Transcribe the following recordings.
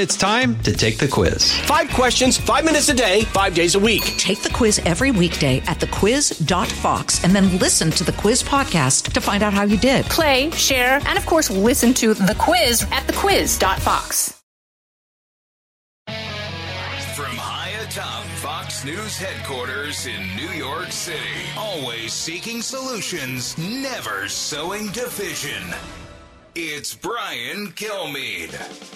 It's time to take the quiz. 5 questions, 5 minutes a day, 5 days a week. Take the quiz every weekday at thequiz.fox and then listen to the quiz podcast to find out how you did. Play, share, and of course, listen to the quiz at thequiz.fox. From high atop Fox News headquarters in New York City, always seeking solutions, never sowing division. It's Brian Kilmeade.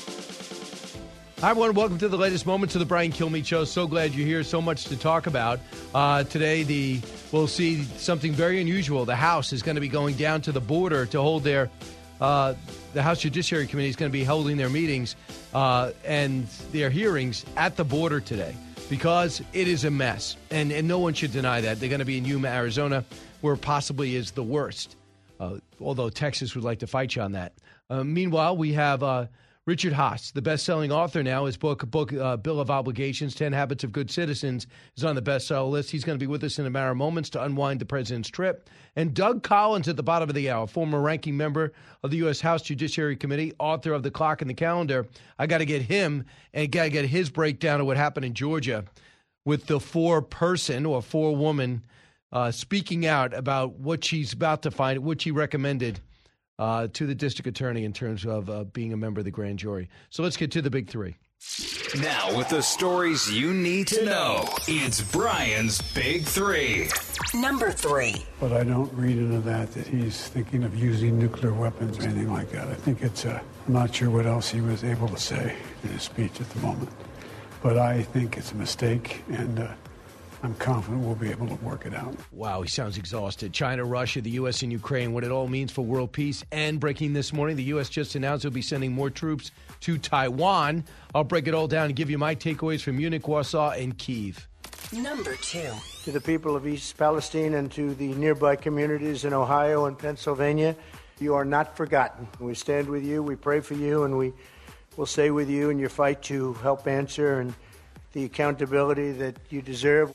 Hi, everyone. Welcome to the latest moments of the Brian Kilmeade Show. So glad you're here. So much to talk about. Today, we'll see something very unusual. The House is going to be going down to the border to hold their the House Judiciary Committee is going to be holding their meetings and their hearings at the border today because it is a mess. And no one should deny that. They're going to be in Yuma, Arizona, where possibly is the worst, although Texas would like to fight you on that. Meanwhile, we have Richard Haass, the best-selling author now. His book Bill of Obligations, 10 Habits of Good Citizens, is on the bestseller list. He's going to be with us in a matter of moments to unwind the president's trip. And Doug Collins at the bottom of the hour, former ranking member of the U.S. House Judiciary Committee, author of The Clock and the Calendar. I got to get him and got to get his breakdown of what happened in Georgia with the four-woman speaking out about what she's about to find, what she recommended to the district attorney in terms of being a member of the grand jury. So let's get to the big three. Now, with the stories you need to know, it's Brian's Big Three. Number 3. But I don't read into that he's thinking of using nuclear weapons or anything like that. I think I'm not sure what else he was able to say in his speech at the moment. But I think it's a mistake, and I'm confident we'll be able to work it out. Wow, he sounds exhausted. China, Russia, the U.S., and Ukraine, what it all means for world peace. And breaking this morning, the U.S. just announced it'll be sending more troops to Taiwan. I'll break it all down and give you my takeaways from Munich, Warsaw, and Kyiv. Number 2. To the people of East Palestine and to the nearby communities in Ohio and Pennsylvania, you are not forgotten. We stand with you, we pray for you, and we will stay with you in your fight to help answer and the accountability that you deserve.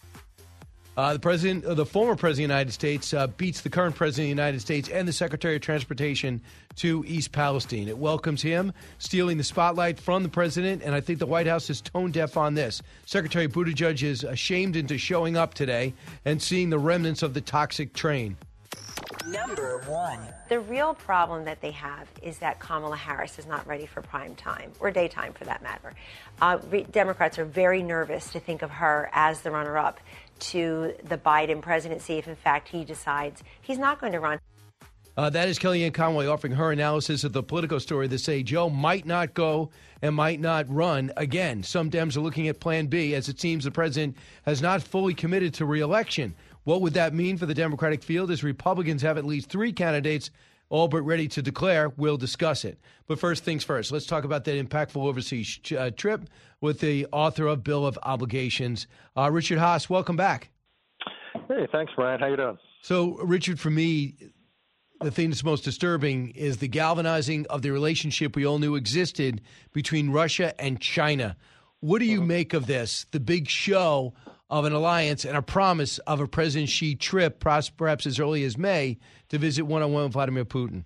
The former president of the United States beats the current president of the United States and the Secretary of Transportation to East Palestine. It welcomes him, stealing the spotlight from the president, and I think the White House is tone deaf on this. Secretary Buttigieg is ashamed into showing up today and seeing the remnants of the toxic train. Number 1. The real problem that they have is that Kamala Harris is not ready for prime time, or daytime for that matter. Democrats are very nervous to think of her as the runner-up to the Biden presidency if, in fact, he decides he's not going to run. That is Kellyanne Conway offering her analysis of the Politico story that say Joe might not go and might not run again. Some Dems are looking at Plan B, as it seems the president has not fully committed to re-election. What would that mean for the Democratic field as Republicans have at least 3 candidates all but ready to declare? We'll discuss it. But first things first, let's talk about that impactful overseas trip with the author of Bill of Obligations. Richard Haass, welcome back. Hey, thanks, Brian. How you doing? So, Richard, for me, the thing that's most disturbing is the galvanizing of the relationship we all knew existed between Russia and China. What do you make of this, the big show of an alliance and a promise of a President Xi trip, perhaps as early as May, to visit one-on-one with Vladimir Putin?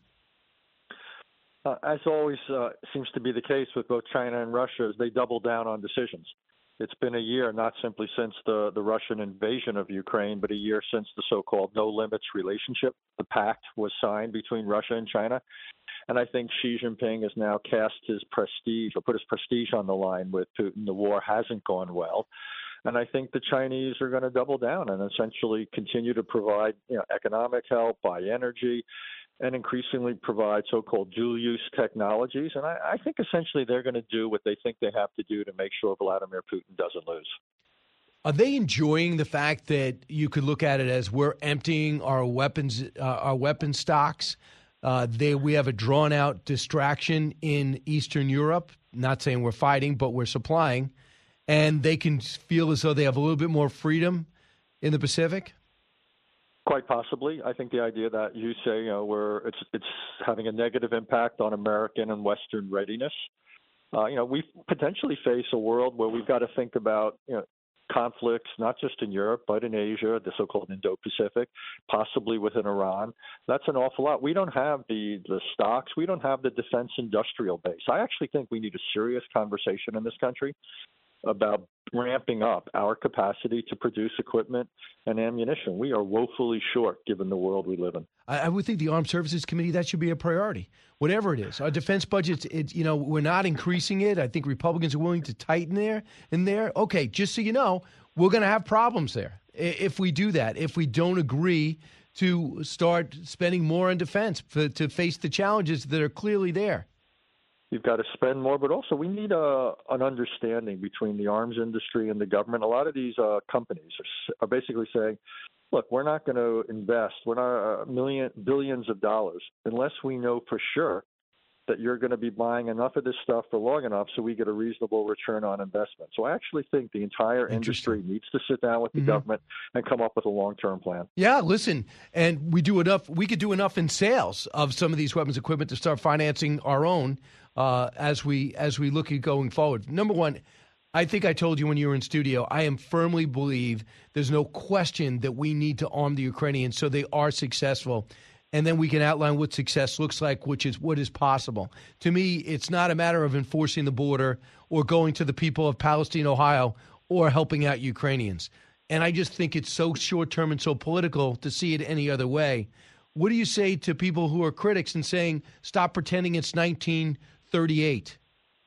As always seems to be the case with both China and Russia, is they double down on decisions. It's been a year, not simply since the Russian invasion of Ukraine, but a year since the so-called no-limits relationship. The pact was signed between Russia and China. And I think Xi Jinping has now cast his prestige, or put his prestige on the line with Putin. The war hasn't gone well. And I think the Chinese are going to double down and essentially continue to provide economic help, buy energy, and increasingly provide so-called dual-use technologies. And I think essentially they're going to do what they think they have to do to make sure Vladimir Putin doesn't lose. Are they enjoying the fact that you could look at it as we're emptying our weapons stocks? We have a drawn-out distraction in Eastern Europe. Not saying we're fighting, but we're supplying. And they can feel as though they have a little bit more freedom in the Pacific? Quite possibly. I think the idea that you say, it's having a negative impact on American and Western readiness. We potentially face a world where we've got to think about, conflicts, not just in Europe, but in Asia, the so-called Indo-Pacific, possibly within Iran. That's an awful lot. We don't have the stocks. We don't have the defense industrial base. I actually think we need a serious conversation in this country about ramping up our capacity to produce equipment and ammunition. We are woefully short given the world we live in. I would think the Armed Services Committee, that should be a priority, whatever it is. Our defense budgets, we're not increasing it. I think Republicans are willing to tighten there. Okay, just so you know, we're going to have problems there if we do that, if we don't agree to start spending more on defense to face the challenges that are clearly there. You've got to spend more, but also we need an understanding between the arms industry and the government. A lot of these companies are basically saying, look, we're not going to invest. We're not billions of dollars unless we know for sure that you're going to be buying enough of this stuff for long enough so we get a reasonable return on investment. So I actually think the entire industry needs to sit down with the government and come up with a long-term plan. Yeah, listen, and we could do enough in sales of some of these weapons equipment to start financing our own as we look at going forward. Number one, I think I told you when you were in studio, I firmly believe there's no question that we need to arm the Ukrainians so they are successful. And then we can outline what success looks like, which is what is possible. To me, it's not a matter of enforcing the border or going to the people of Palestine, Ohio, or helping out Ukrainians. And I just think it's so short-term and so political to see it any other way. What do you say to people who are critics and saying, stop pretending it's 1938?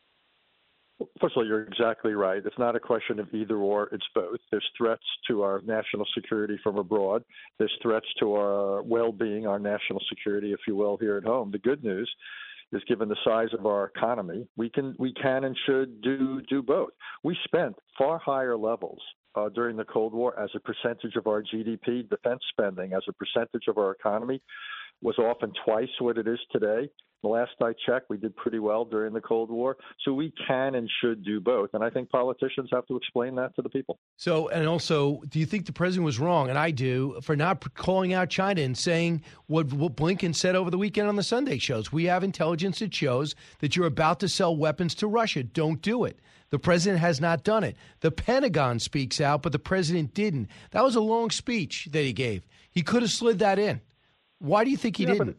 First of all, you're exactly right. It's not a question of either or, it's both. There's threats to our national security from abroad. There's threats to our well-being, our national security, if you will, here at home. The good news is, given the size of our economy, we can and should do both. We spent far higher levels during the Cold War as a percentage of our GDP. Defense spending as a percentage of our economy was often twice what it is today. The last I checked, we did pretty well during the Cold War. So we can and should do both. And I think politicians have to explain that to the people. So, and also, do you think the president was wrong, and I do, for not calling out China and saying what Blinken said over the weekend on the Sunday shows? We have intelligence that shows that you're about to sell weapons to Russia. Don't do it. The president has not done it. The Pentagon speaks out, but the president didn't. That was a long speech that he gave. He could have slid that in. Why do you think he didn't?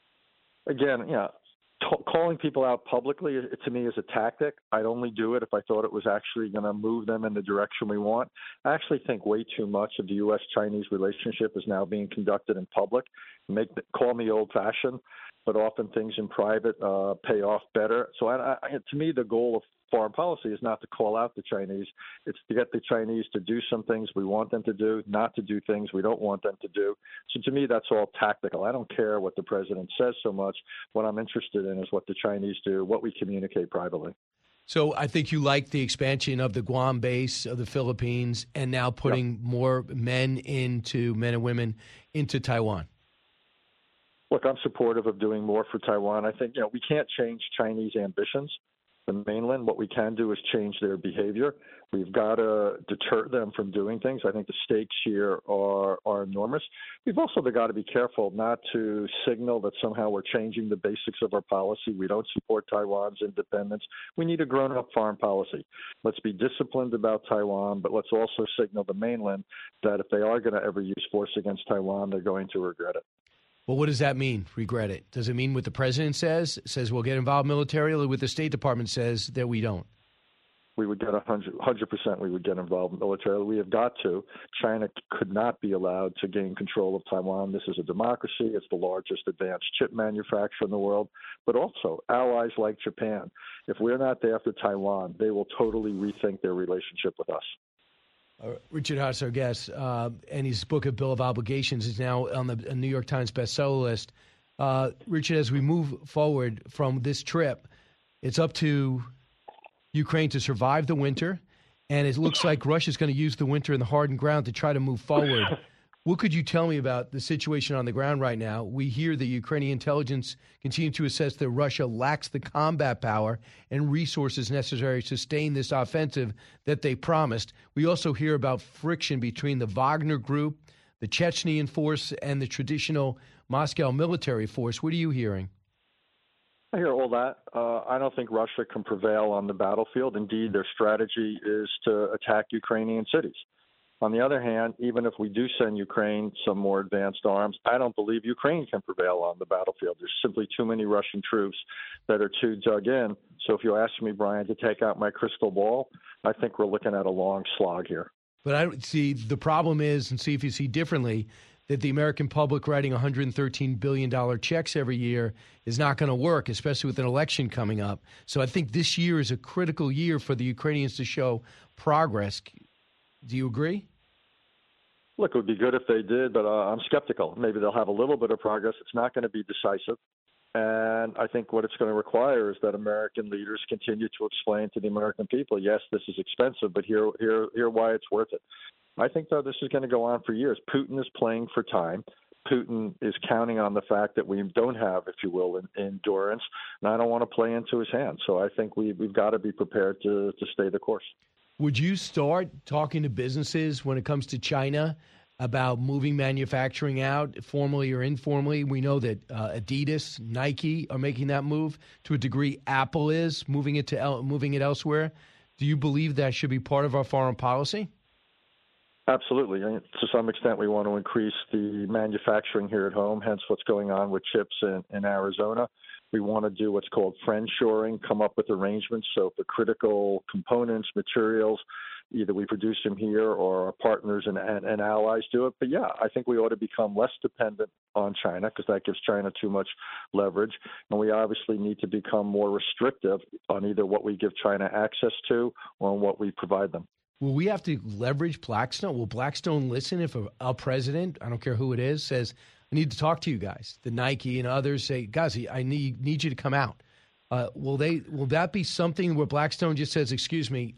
Again, calling people out publicly, to me, is a tactic. I'd only do it if I thought it was actually going to move them in the direction we want. I actually think way too much of the U.S.-Chinese relationship is now being conducted in public. Call me old-fashioned, but often things in private pay off better. So to me, the goal of foreign policy is not to call out the Chinese. It's to get the Chinese to do some things we want them to do, not to do things we don't want them to do. So to me, that's all tactical. I don't care what the president says so much. What I'm interested in is what the Chinese do, what we communicate privately. So I think you like the expansion of the Guam base of the Philippines and now putting more men and women into Taiwan. Look, I'm supportive of doing more for Taiwan. I think, we can't change Chinese ambitions. The mainland, what we can do is change their behavior. We've got to deter them from doing things. I think the stakes here are enormous. We've also got to be careful not to signal that somehow we're changing the basics of our policy. We don't support Taiwan's independence. We need a grown-up foreign policy. Let's be disciplined about Taiwan, but let's also signal the mainland that if they are going to ever use force against Taiwan, they're going to regret it. Well, what does that mean, regret it? Does it mean what the president says we'll get involved militarily, or what the State Department says that we don't? We would get 100%. We would get involved militarily. We have got to. China could not be allowed to gain control of Taiwan. This is a democracy. It's the largest advanced chip manufacturer in the world. But also allies like Japan. If we're not there for Taiwan, they will totally rethink their relationship with us. Richard Haass, our guest, and his book, A Bill of Obligations, is now on the New York Times bestseller list. Richard, as we move forward from this trip, it's up to Ukraine to survive the winter, and it looks like Russia's going to use the winter and the hardened ground to try to move forward. What could you tell me about the situation on the ground right now? We hear the Ukrainian intelligence continue to assess that Russia lacks the combat power and resources necessary to sustain this offensive that they promised. We also hear about friction between the Wagner Group, the Chechenian force, and the traditional Moscow military force. What are you hearing? I hear all that. I don't think Russia can prevail on the battlefield. Indeed, their strategy is to attack Ukrainian cities. On the other hand, even if we do send Ukraine some more advanced arms, I don't believe Ukraine can prevail on the battlefield. There's simply too many Russian troops that are too dug in. So if you ask me, Brian, to take out my crystal ball, I think we're looking at a long slog here. But I see the problem is, and see if you see differently, that the American public writing $113 billion checks every year is not going to work, especially with an election coming up. So I think this year is a critical year for the Ukrainians to show progress. Do you agree? Look, it would be good if they did, but I'm skeptical. Maybe they'll have a little bit of progress. It's not going to be decisive. And I think what it's going to require is that American leaders continue to explain to the American people, yes, this is expensive, but here why it's worth it. I think, though, this is going to go on for years. Putin is playing for time. Putin is counting on the fact that we don't have, if you will, endurance, and I don't want to play into his hands. So I think we've got to be prepared to stay the course. Would you start talking to businesses when it comes to China about moving manufacturing out, formally or informally? We know that Adidas, Nike are making that move. To a degree, Apple is moving it elsewhere. Do you believe that should be part of our foreign policy? Absolutely. To some extent, we want to increase the manufacturing here at home, hence what's going on with chips in Arizona. We want to do what's called friendshoring, come up with arrangements. So for critical components, materials, either we produce them here or our partners and allies do it. But, yeah, I think we ought to become less dependent on China because that gives China too much leverage. And we obviously need to become more restrictive on either what we give China access to or on what we provide them. Will we have to leverage Blackstone? Will Blackstone listen if a president, I don't care who it is, says, I need to talk to you guys? The Nike and others say, guys, I need you to come out. Will that be something where Blackstone just says, excuse me,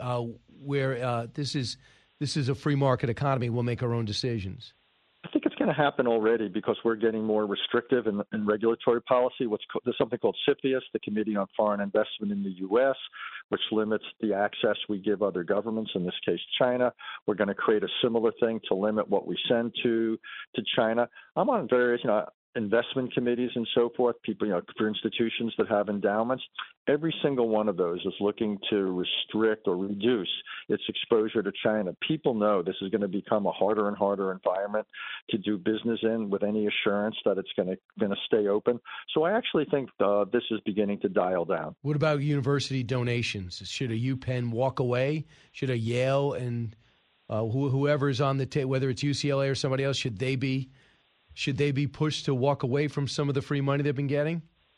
where this is a free market economy, we'll make our own decisions? I think it's going to happen already because we're getting more restrictive in regulatory policy. There's something called CFIUS, the Committee on Foreign Investment in the U.S., which limits the access we give other governments, in this case China. We're going to create a similar thing to limit what we send to China. I'm on various investment committees and so forth, people, for institutions that have endowments. Every single one of those is looking to restrict or reduce its exposure to China. People know this is going to become a harder and harder environment to do business in with any assurance that it's going to stay open. So I actually think this is beginning to dial down. What about university donations? Should a UPenn walk away? Should a Yale and whoever's on the table, whether it's UCLA or somebody else, should they be pushed to walk away from some of the free money they've been getting?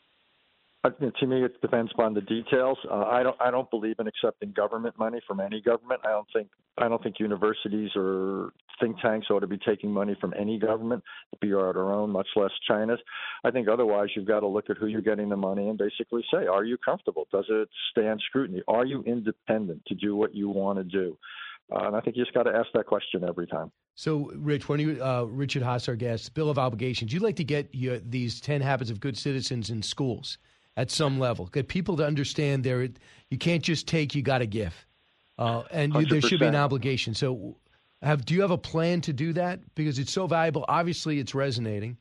To me, it depends upon the details. I don't believe in accepting government money from any government. I don't think universities or think tanks ought to be taking money from any government, be our own, much less China's. I think otherwise you've got to look at who you're getting the money and basically say, are you comfortable? Does it stand scrutiny? Are you independent to do what you want to do? And I think you just got to ask that question every time. So, Rich, when you Richard Haass, our guest, Bill of Obligations, you'd like to get these 10 habits of good citizens in schools at some level, get people to understand you can't just take, you got to give, and there should be an obligation. So, do you have a plan to do that? Because it's so valuable. Obviously, it's resonating.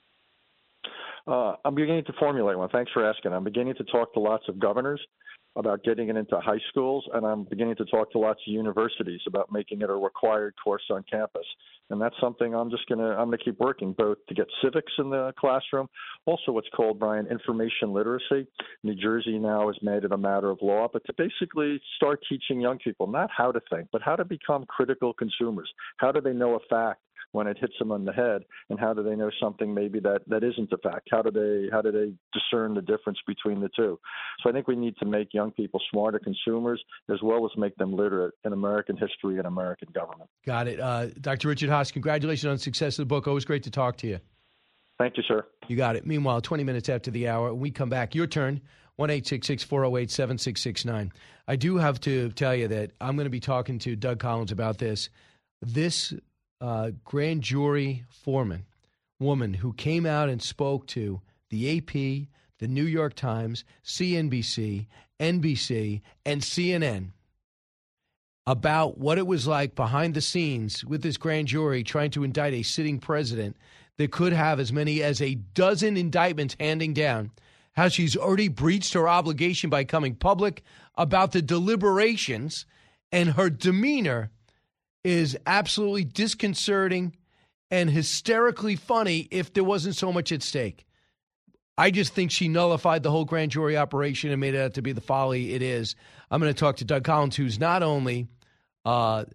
I'm beginning to formulate one. Thanks for asking. I'm beginning to talk to lots of governors about getting it into high schools, and I'm beginning to talk to lots of universities about making it a required course on campus. And that's something I'm gonna keep working, both to get civics in the classroom, also what's called, Brian, information literacy. New Jersey now has made it a matter of law, but to basically start teaching young people not how to think, but how to become critical consumers. How do they know a fact when it hits them on the head, and how do they know something maybe that isn't a fact? How do they discern the difference between the two? So I think we need to make young people smarter consumers as well as make them literate in American history and American government. Got it. Dr. Richard Haass, congratulations on the success of the book. Always great to talk to you. Thank you, sir. You got it. Meanwhile, 20 minutes after the hour, when we come back, your turn, 1-866-408-7669. I do have to tell you that I'm going to be talking to Doug Collins about this. This grand jury foreman, woman who came out and spoke to the AP, the New York Times, CNBC, NBC, and CNN about what it was like behind the scenes with this grand jury trying to indict a sitting president that could have as many as a dozen indictments handing down, how she's already breached her obligation by coming public about the deliberations, and her demeanor is absolutely disconcerting and hysterically funny if there wasn't so much at stake. I just think she nullified the whole grand jury operation and made it out to be the folly it is. I'm going to talk to Doug Collins, who's not only a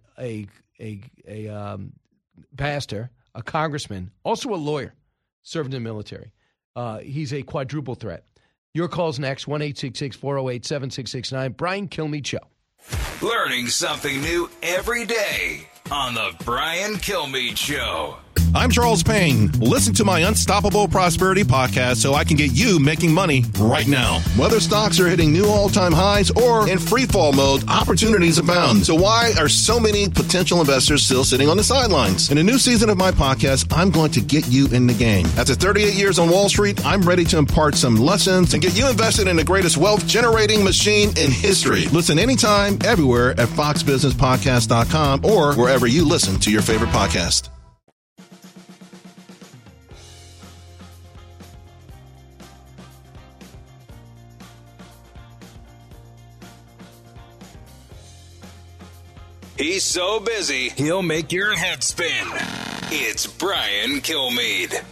pastor, a congressman, also a lawyer, served in the military. He's a quadruple threat. Your call's next, 1-866-408-7669. Brian Kilmeade Show. Learning something new every day on the Brian Kilmeade Show. I'm Charles Payne. Listen to my Unstoppable Prosperity podcast so I can get you making money right now. Whether stocks are hitting new all-time highs or in free fall mode, opportunities abound. So why are so many potential investors still sitting on the sidelines? In a new season of my podcast, I'm going to get you in the game. After 38 years on Wall Street, I'm ready to impart some lessons and get you invested in the greatest wealth-generating machine in history. Listen anytime, everywhere at foxbusinesspodcast.com or wherever you listen to your favorite podcast. He's so busy, he'll make your head spin. It's Brian Kilmeade.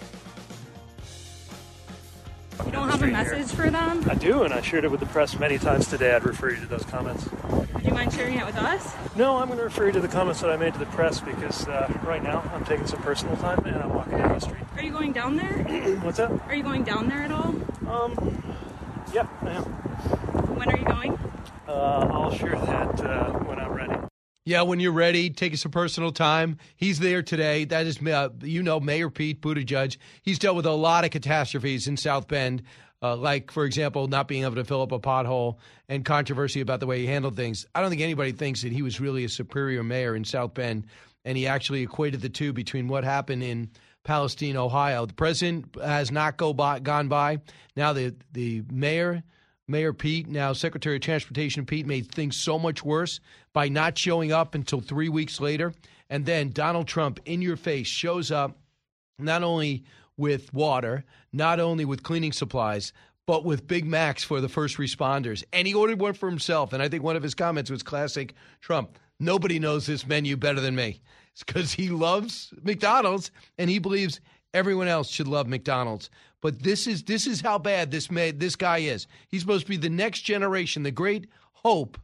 You don't have a message for them? I do, and I shared it with the press many times today. I'd refer you to those comments. Would you mind sharing it with us? No, I'm going to refer you to the comments that I made to the press because right now I'm taking some personal time and I'm walking down the street. Are you going down there? What's that? Are you going down there at all? Yeah, I am. When are you going? I'll share that when I'm ready. Yeah, when you're ready, take some personal time. He's there today. That is, Mayor Pete Buttigieg. He's dealt with a lot of catastrophes in South Bend, like, for example, not being able to fill up a pothole and controversy about the way he handled things. I don't think anybody thinks that he was really a superior mayor in South Bend, and he actually equated the two between what happened in Palestine, Ohio. The president has not gone by. Now the Mayor Pete, now Secretary of Transportation Pete, made things so much worse by not showing up until 3 weeks later. And then Donald Trump, in your face, shows up not only with water, not only with cleaning supplies, but with Big Macs for the first responders. And he ordered one for himself. And I think one of his comments was classic Trump. Nobody knows this menu better than me. It's because he loves McDonald's and he believes everyone else should love McDonald's. But this is how bad this guy is. He's supposed to be the next generation, the great hope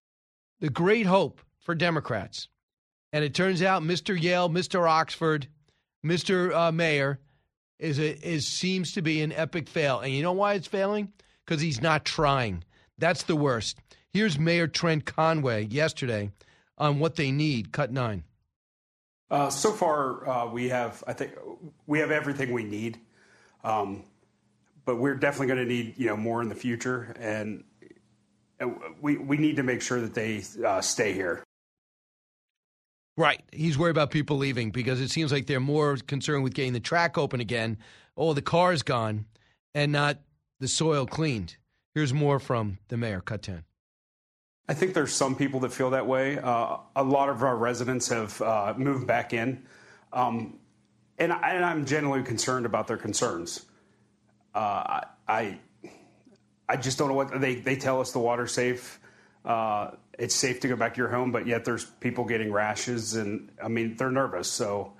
for Democrats. And it turns out Mr. Yale, Mr. Oxford, Mr. Mayor seems to be an epic fail. And you know why it's failing? Because he's not trying. That's the worst. Here's Mayor Trent Conway yesterday on what they need. Cut 9. So far, we have everything we need. But we're definitely going to need, more in the future, and we need to make sure that they stay here. Right. He's worried about people leaving because it seems like they're more concerned with getting the track open again. Oh, the car's gone and not the soil cleaned. Here's more from the mayor. Cut 10. I think there's some people that feel that way. A lot of our residents have moved back in. And I'm genuinely concerned about their concerns. I just don't know what they tell us. The water's safe. It's safe to go back to your home, but yet there's people getting rashes, and they're nervous. So,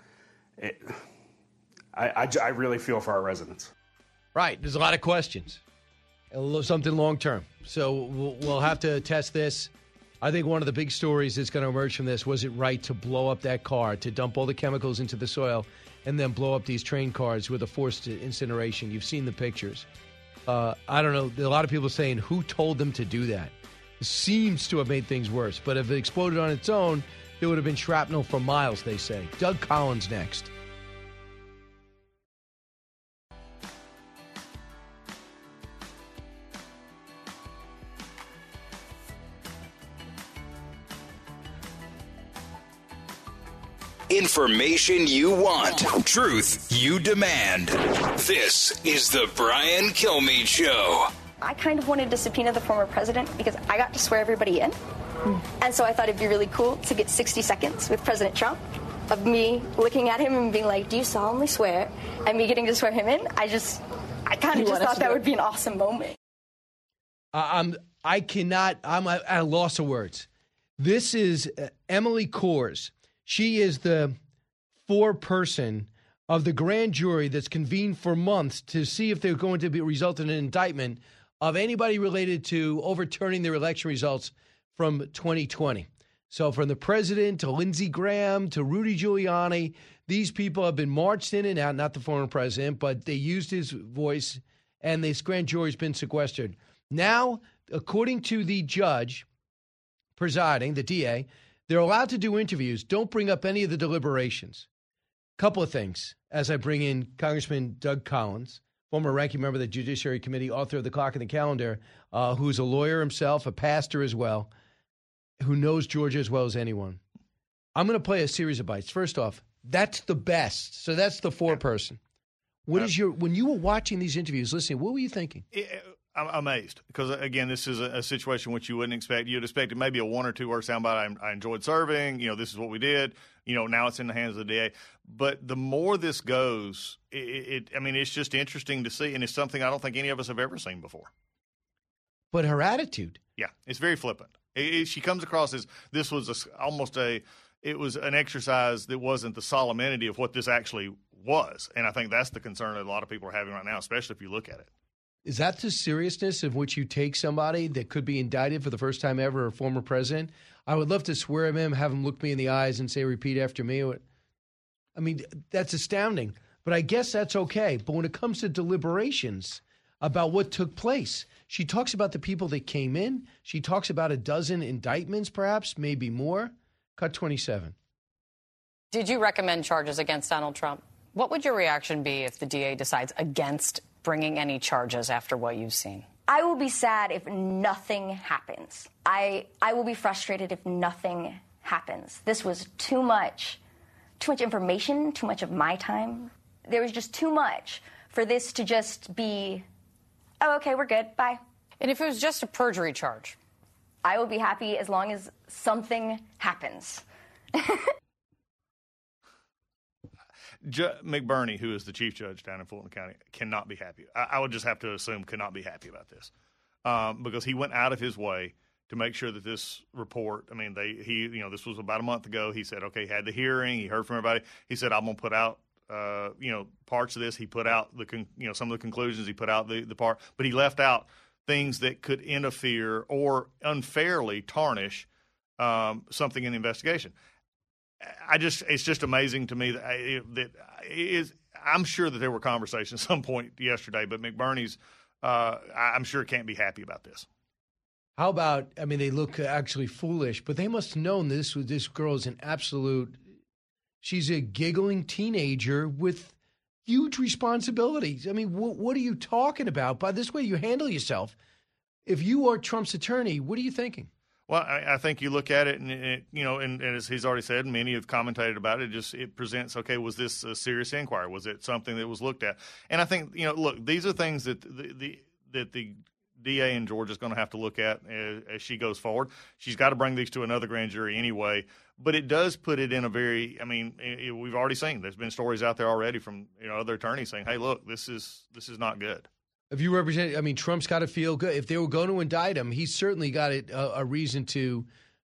I really feel for our residents. Right. There's a lot of questions. Something long term. So we'll have to test this. I think one of the big stories that's going to emerge from this, was it right to blow up that car, to dump all the chemicals into the soil, and then blow up these train cars with a forced incineration? You've seen the pictures. I don't know. There are a lot of people saying, who told them to do that? It seems to have made things worse. But if it exploded on its own, there would have been shrapnel for miles, they say. Doug Collins next. Information you want. Truth you demand. This is the Brian Kilmeade Show. I kind of wanted to subpoena the former president because I got to swear everybody in. And so I thought it'd be really cool to get 60 seconds with President Trump of me looking at him and being like, do you solemnly swear? And me getting to swear him in. I I kind of just thought that would be an awesome moment. I'm at a loss of words. This is Emily Kors. She is the foreperson of the grand jury that's convened for months to see if they're going to result in an indictment of anybody related to overturning their election results from 2020. So from the president to Lindsey Graham to Rudy Giuliani, these people have been marched in and out, not the former president, but they used his voice, and this grand jury's been sequestered. Now, according to the judge presiding, the DA, they're allowed to do interviews. Don't bring up any of the deliberations. Couple of things as I bring in Congressman Doug Collins, former ranking member of the Judiciary Committee, author of The Clock and the Calendar, who's a lawyer himself, a pastor as well, who knows Georgia as well as anyone. I'm going to play a series of bites. First off, that's the best. So that's the foreperson. What is when you were watching these interviews, listening, what were you thinking? I'm amazed because, again, this is a situation which you wouldn't expect. You'd expect maybe a 1 or 2 word soundbite. I enjoyed serving. This is what we did. Now it's in the hands of the DA. But the more this goes, it's just interesting to see, and it's something I don't think any of us have ever seen before. But her attitude. Yeah, it's very flippant. She comes across as this was it was an exercise that wasn't the solemnity of what this actually was. And I think that's the concern that a lot of people are having right now, especially if you look at it. Is that the seriousness of which you take somebody that could be indicted for the first time ever, a former president? I would love to swear at him, have him look me in the eyes and say, repeat after me. I mean, that's astounding. But I guess that's okay. But when it comes to deliberations about what took place, she talks about the people that came in. She talks about a dozen indictments, perhaps, maybe more. Cut 27. Did you recommend charges against Donald Trump? What would your reaction be if the DA decides against bringing any charges after what you've seen? I will be sad if nothing happens. I will be frustrated if nothing happens. This was too much information, too much of my time. There was just too much for this to just be, oh, okay, we're good, bye. And if it was just a perjury charge? I will be happy as long as something happens. McBurney, who is the chief judge down in Fulton County, cannot be happy. I would just have to assume cannot be happy about this because he went out of his way to make sure that this report. I mean, this was about a month ago. He said, okay, he had the hearing, he heard from everybody. He said, I'm going to put out, parts of this. He put out some of the conclusions. He put out the part, but he left out things that could interfere or unfairly tarnish something in the investigation. It's just amazing to me I'm sure that there were conversations at some point yesterday, but McBurney's, I'm sure can't be happy about this. How about, they look actually foolish, but they must have known this girl is she's a giggling teenager with huge responsibilities. What are you talking about? By this way you handle yourself. If you are Trump's attorney, what are you thinking? Well, I think you look at it, and as he's already said, and many have commentated about it. It presents, okay, was this a serious inquiry? Was it something that was looked at? And I think, look, these are things that the DA in Georgia is going to have to look at as she goes forward. She's got to bring these to another grand jury anyway. But it does put it in a very, we've already seen there's been stories out there already from other attorneys saying, hey, look, this is not good. If you represent, Trump's got to feel good. If they were going to indict him, he's certainly got a reason to,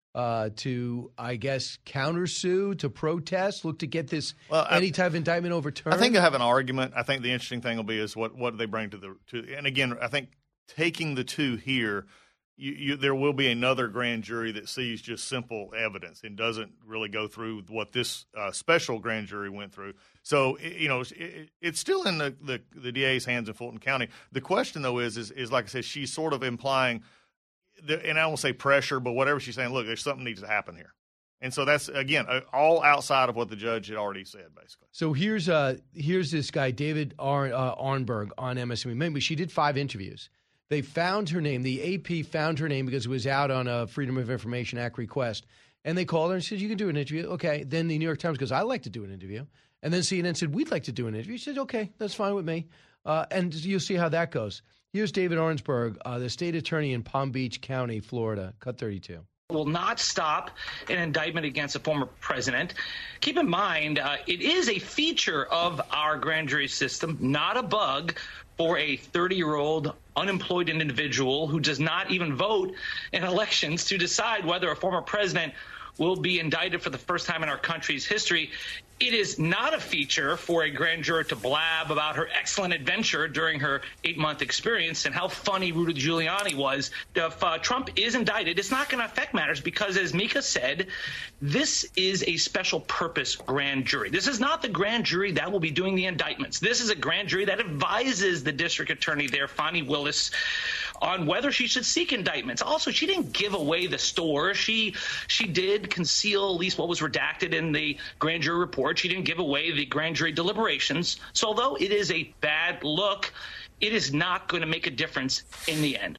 I guess, countersue, to protest, look to get this any type of indictment overturned. I think they have an argument. I think the interesting thing will be is what do they bring to and again, I think taking the two here, there will be another grand jury that sees just simple evidence and doesn't really go through what this special grand jury went through. So, it's still in the DA's hands in Fulton County. The question, though, is like I said, she's sort of implying, and I won't say pressure, but whatever she's saying, look, there's something needs to happen here. And so that's, again, all outside of what the judge had already said, basically. So here's this guy, David Arnberg on MSNBC. Remember, she did 5 interviews. They found her name. The AP found her name because it was out on a Freedom of Information Act request. And they called her and said, you can do an interview. Okay. Then the New York Times goes, I'd like to do an interview. And then CNN said, we'd like to do an interview. She said, okay, that's fine with me. And you'll see how that goes. Here's David Arnsberg, the state attorney in Palm Beach County, Florida. Cut 32. Will not stop an indictment against a former president. Keep in mind, it is a feature of our grand jury system, not a bug, for a 30-year-old unemployed individual who does not even vote in elections to decide whether a former president will be indicted for the first time in our country's history. It is not a feature for a grand juror to blab about her excellent adventure during her 8-month experience and how funny Rudy Giuliani was. If Trump is indicted, it's not going to affect matters because, as Mika said, this is a special purpose grand jury. This is not the grand jury that will be doing the indictments. This is a grand jury that advises the district attorney there, Fani Willis, on whether she should seek indictments. Also, she didn't give away the store. She did conceal at least what was redacted in the grand jury report. She didn't give away the grand jury deliberations. So although it is a bad look, it is not going to make a difference in the end.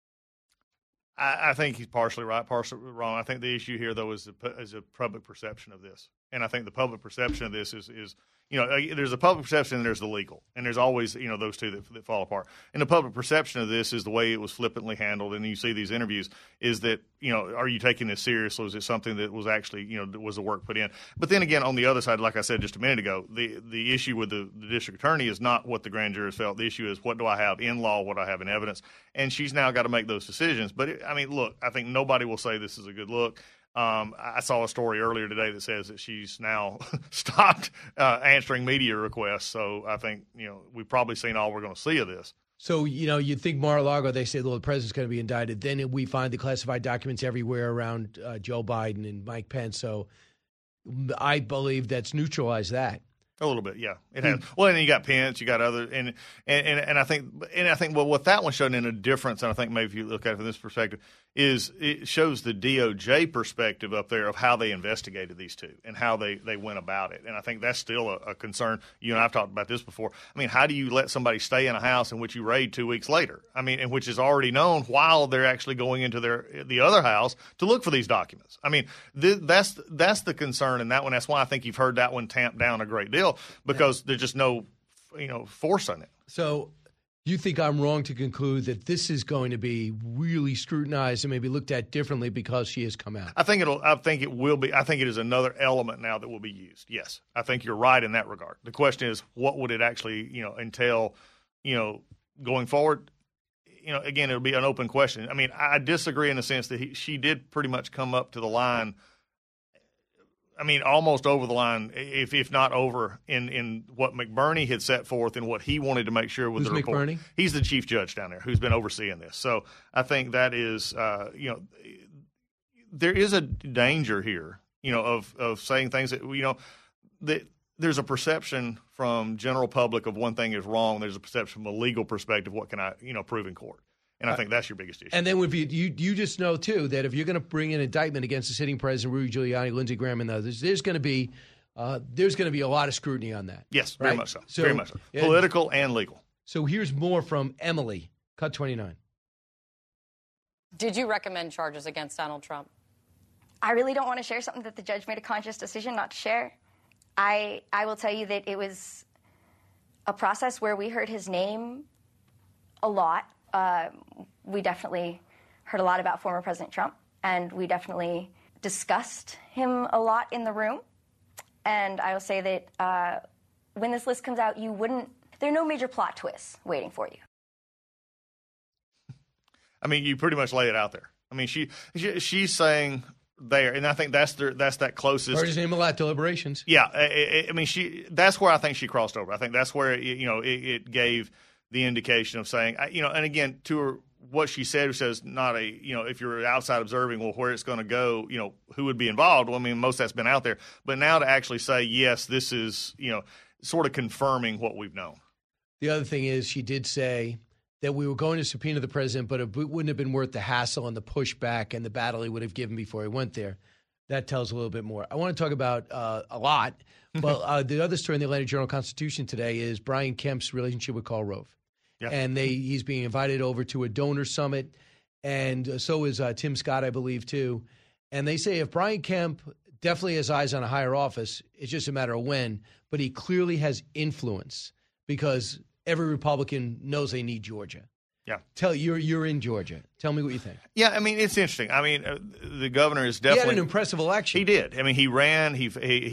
I think he's partially right, partially wrong. I think the issue here, though, is a public perception of this. And I think the public perception of this is there's a public perception and there's the legal. And there's always, those two that fall apart. And the public perception of this is the way it was flippantly handled. And you see these interviews is that, are you taking this seriously? Was it something that was actually, was the work put in? But then again, on the other side, like I said just a minute ago, the issue with the district attorney is not what the grand jurors felt. The issue is, what do I have in law? What do I have in evidence? And she's now got to make those decisions. But, look, I think nobody will say this is a good look. I saw a story earlier today that says that she's now stopped answering media requests. So I think, we've probably seen all we're going to see of this. So, you think Mar-a-Lago, they say, well, the president's going to be indicted. Then we find the classified documents everywhere around Joe Biden and Mike Pence. So I believe that's neutralized that. A little bit, yeah, it has. Well, and then you got Pence, you got other, and I think well, what that one showed in a difference, and I think maybe if you look at it from this perspective, is it shows the DOJ perspective up there of how they investigated these two and how they went about it, and I think that's still a concern. You and I've talked about this before. How do you let somebody stay in a house in which you raid 2 weeks later? And which is already known while they're actually going into the other house to look for these documents. That's the concern in that one. That's why I think you've heard that one tamped down a great deal. Because there's just no, force on it. So you think I'm wrong to conclude that this is going to be really scrutinized and maybe looked at differently because she has come out? I think it will be. I think it is another element now that will be used. Yes, I think you're right in that regard. The question is, what would it actually, entail, going forward? Again, it'll be an open question. I disagree in the sense that she did pretty much come up to the line. Almost over the line, if not over, in what McBurney had set forth and what he wanted to make sure with the report. McBurney? He's the chief judge down there who's been overseeing this. So I think that is, there is a danger here, of saying things that, that there's a perception from general public of one thing is wrong. There's a perception from a legal perspective, what can I, prove in court? And I think that's your biggest issue. And then you just know, too, that if you're going to bring an indictment against the sitting president, Rudy Giuliani, Lindsey Graham, and others, there's going to be a lot of scrutiny on that. Yes, very much so. Very much so. Political and legal. So here's more from Emily, Cut 29. Did you recommend charges against Donald Trump? I really don't want to share something that the judge made a conscious decision not to share. I will tell you that it was a process where we heard his name a lot. We definitely heard a lot about former President Trump, and we definitely discussed him a lot in the room. And I will say that when this list comes out, there are no major plot twists waiting for you. You pretty much lay it out there. She's saying there, and I think that's that closest. Heard his name a lot, deliberations. Yeah, that's where I think she crossed over. I think that's where it gave the indication of saying, and again, to her, what she said says not if you're outside observing, well, where it's going to go, who would be involved? Well, most of that's been out there. But now to actually say, yes, this is, sort of confirming what we've known. The other thing is she did say that we were going to subpoena the president, but it wouldn't have been worth the hassle and the pushback and the battle he would have given before he went there. That tells a little bit more. I want to talk about a lot, but the other story in the Atlanta Journal-Constitution today is Brian Kemp's relationship with Karl Rove. Yeah. And he's being invited over to a donor summit, and so is Tim Scott, I believe, too. And they say if Brian Kemp definitely has eyes on a higher office, it's just a matter of when, but he clearly has influence because every Republican knows they need Georgia. Yeah. You're in Georgia. Tell me what you think. Yeah, I mean, it's interesting. I mean, the governor is definitely He had an impressive election. He did. I mean, he ran. He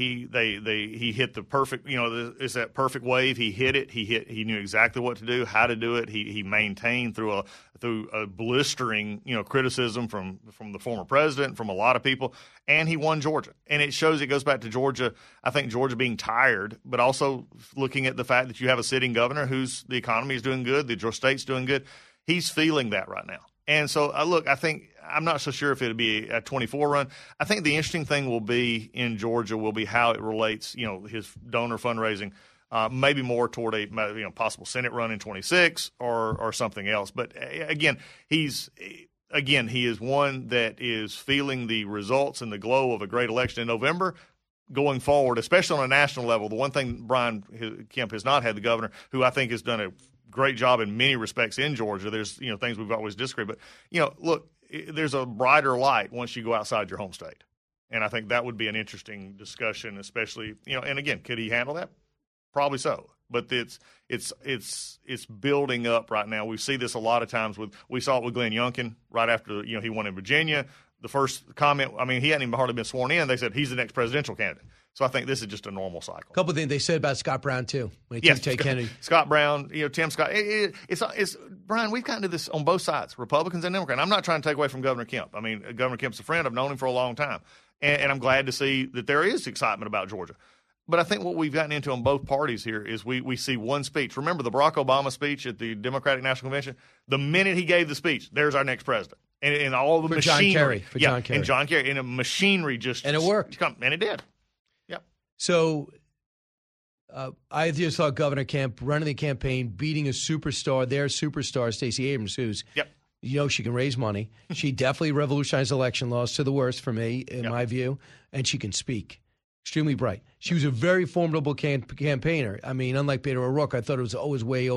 hit the perfect. It's that perfect wave. He hit it. He knew exactly what to do, how to do it. He maintained through a blistering criticism from the former president, from a lot of people, and he won Georgia. And it goes back to Georgia. I think Georgia being tired, but also looking at the fact that you have a sitting governor the economy is doing good, the state's doing good. He's feeling that right now. And so, look, I think I'm not so sure if it'll be a 24 run. I think the interesting thing will be in Georgia will be how it relates, his donor fundraising, maybe more toward a possible Senate run in 26 or something else. But again, he is one that is feeling the results and the glow of a great election in November. Going forward, especially on a national level, the one thing Brian Kemp has not had, the governor, who I think has done a great job in many respects in Georgia. There's things we've always disagreed, but look, there's a brighter light once you go outside your home state, and I think that would be an interesting discussion, especially And again, could he handle that? Probably so, but it's building up right now. We see this a lot of times we saw it with Glenn Youngkin right after he won in Virginia. The first comment, I mean, he hadn't even hardly been sworn in. They said he's the next presidential candidate. So I think this is just a normal cycle. A couple of things they said about Scott Brown, too, when he took Kennedy. Scott Brown, Tim Scott. It's Brian, we've gotten to this on both sides, Republicans and Democrats. I'm not trying to take away from Governor Kemp. I mean, Governor Kemp's a friend. I've known him for a long time. And I'm glad to see that there is excitement about Georgia. But I think what we've gotten into on both parties here is we see one speech. Remember the Barack Obama speech at the Democratic National Convention? The minute he gave the speech, there's our next president. And all the machinery. John Kerry. And John Kerry. And the machinery just. And it worked. And it did. Yep. So I just saw Governor Kemp running the campaign, beating their superstar, Stacey Abrams, who's. Yep. She can raise money. She definitely revolutionized election laws to the worst for me, in my view. And she can speak. Extremely bright. She was a very formidable campaigner. I mean, unlike Beto O'Rourke, I thought it was always way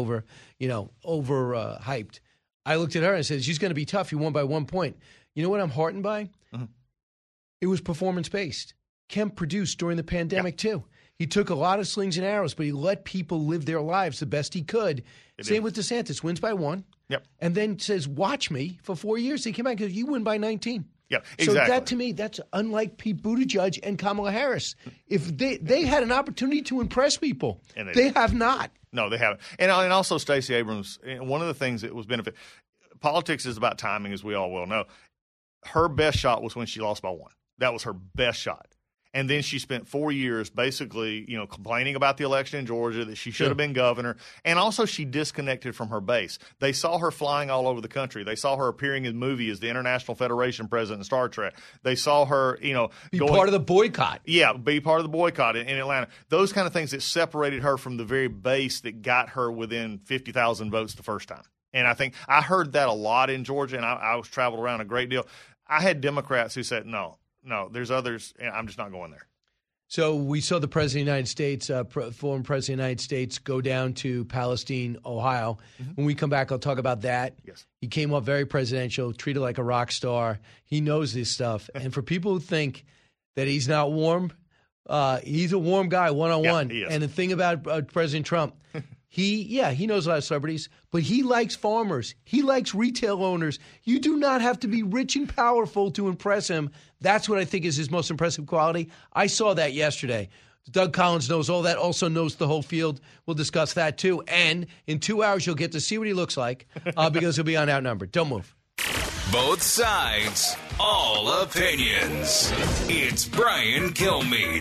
hyped. I looked at her and said, she's going to be tough. You won by 1 point. You know what I'm heartened by? Mm-hmm. It was performance-based. Kemp produced during the pandemic, too. He took a lot of slings and arrows, but he let people live their lives the best he could. Same with DeSantis. Wins by 1. Yep. And then says, watch me for 4 years. He came back and goes, you win by 19. Yeah, exactly. So that, to me, that's unlike Pete Buttigieg and Kamala Harris. If they had an opportunity to impress people, and they have not. No, they haven't. And also Stacey Abrams, one of the things that was benefit, politics is about timing, as we all well know. Her best shot was when she lost by 1. That was her best shot. And then she spent 4 years basically, complaining about the election in Georgia, that she should have been governor. And also she disconnected from her base. They saw her flying all over the country. They saw her appearing in movies as the International Federation president in Star Trek. They saw her, be part of the boycott. Yeah, be part of the boycott in Atlanta. Those kind of things that separated her from the very base that got her within 50,000 votes the first time. And I think I heard that a lot in Georgia, and I was traveled around a great deal. I had Democrats who said, no, there's others, and I'm just not going there. So we saw the President of the United States, former President of the United States, go down to Palestine, Ohio. Mm-hmm. When we come back, I'll talk about that. Yes. He came up very presidential, treated like a rock star. He knows this stuff. And for people who think that he's not warm, he's a warm guy, one-on-one. Yeah, he is. And the thing about President Trump, he knows a lot of celebrities, but he likes farmers. He likes retail owners. You do not have to be rich and powerful to impress him. That's what I think is his most impressive quality. I saw that yesterday. Doug Collins knows all that, also knows the whole field. We'll discuss that too. And in 2 hours, you'll get to see what he looks like because he'll be on Outnumbered. Don't move. Both sides, all opinions. It's Brian Kilmeade.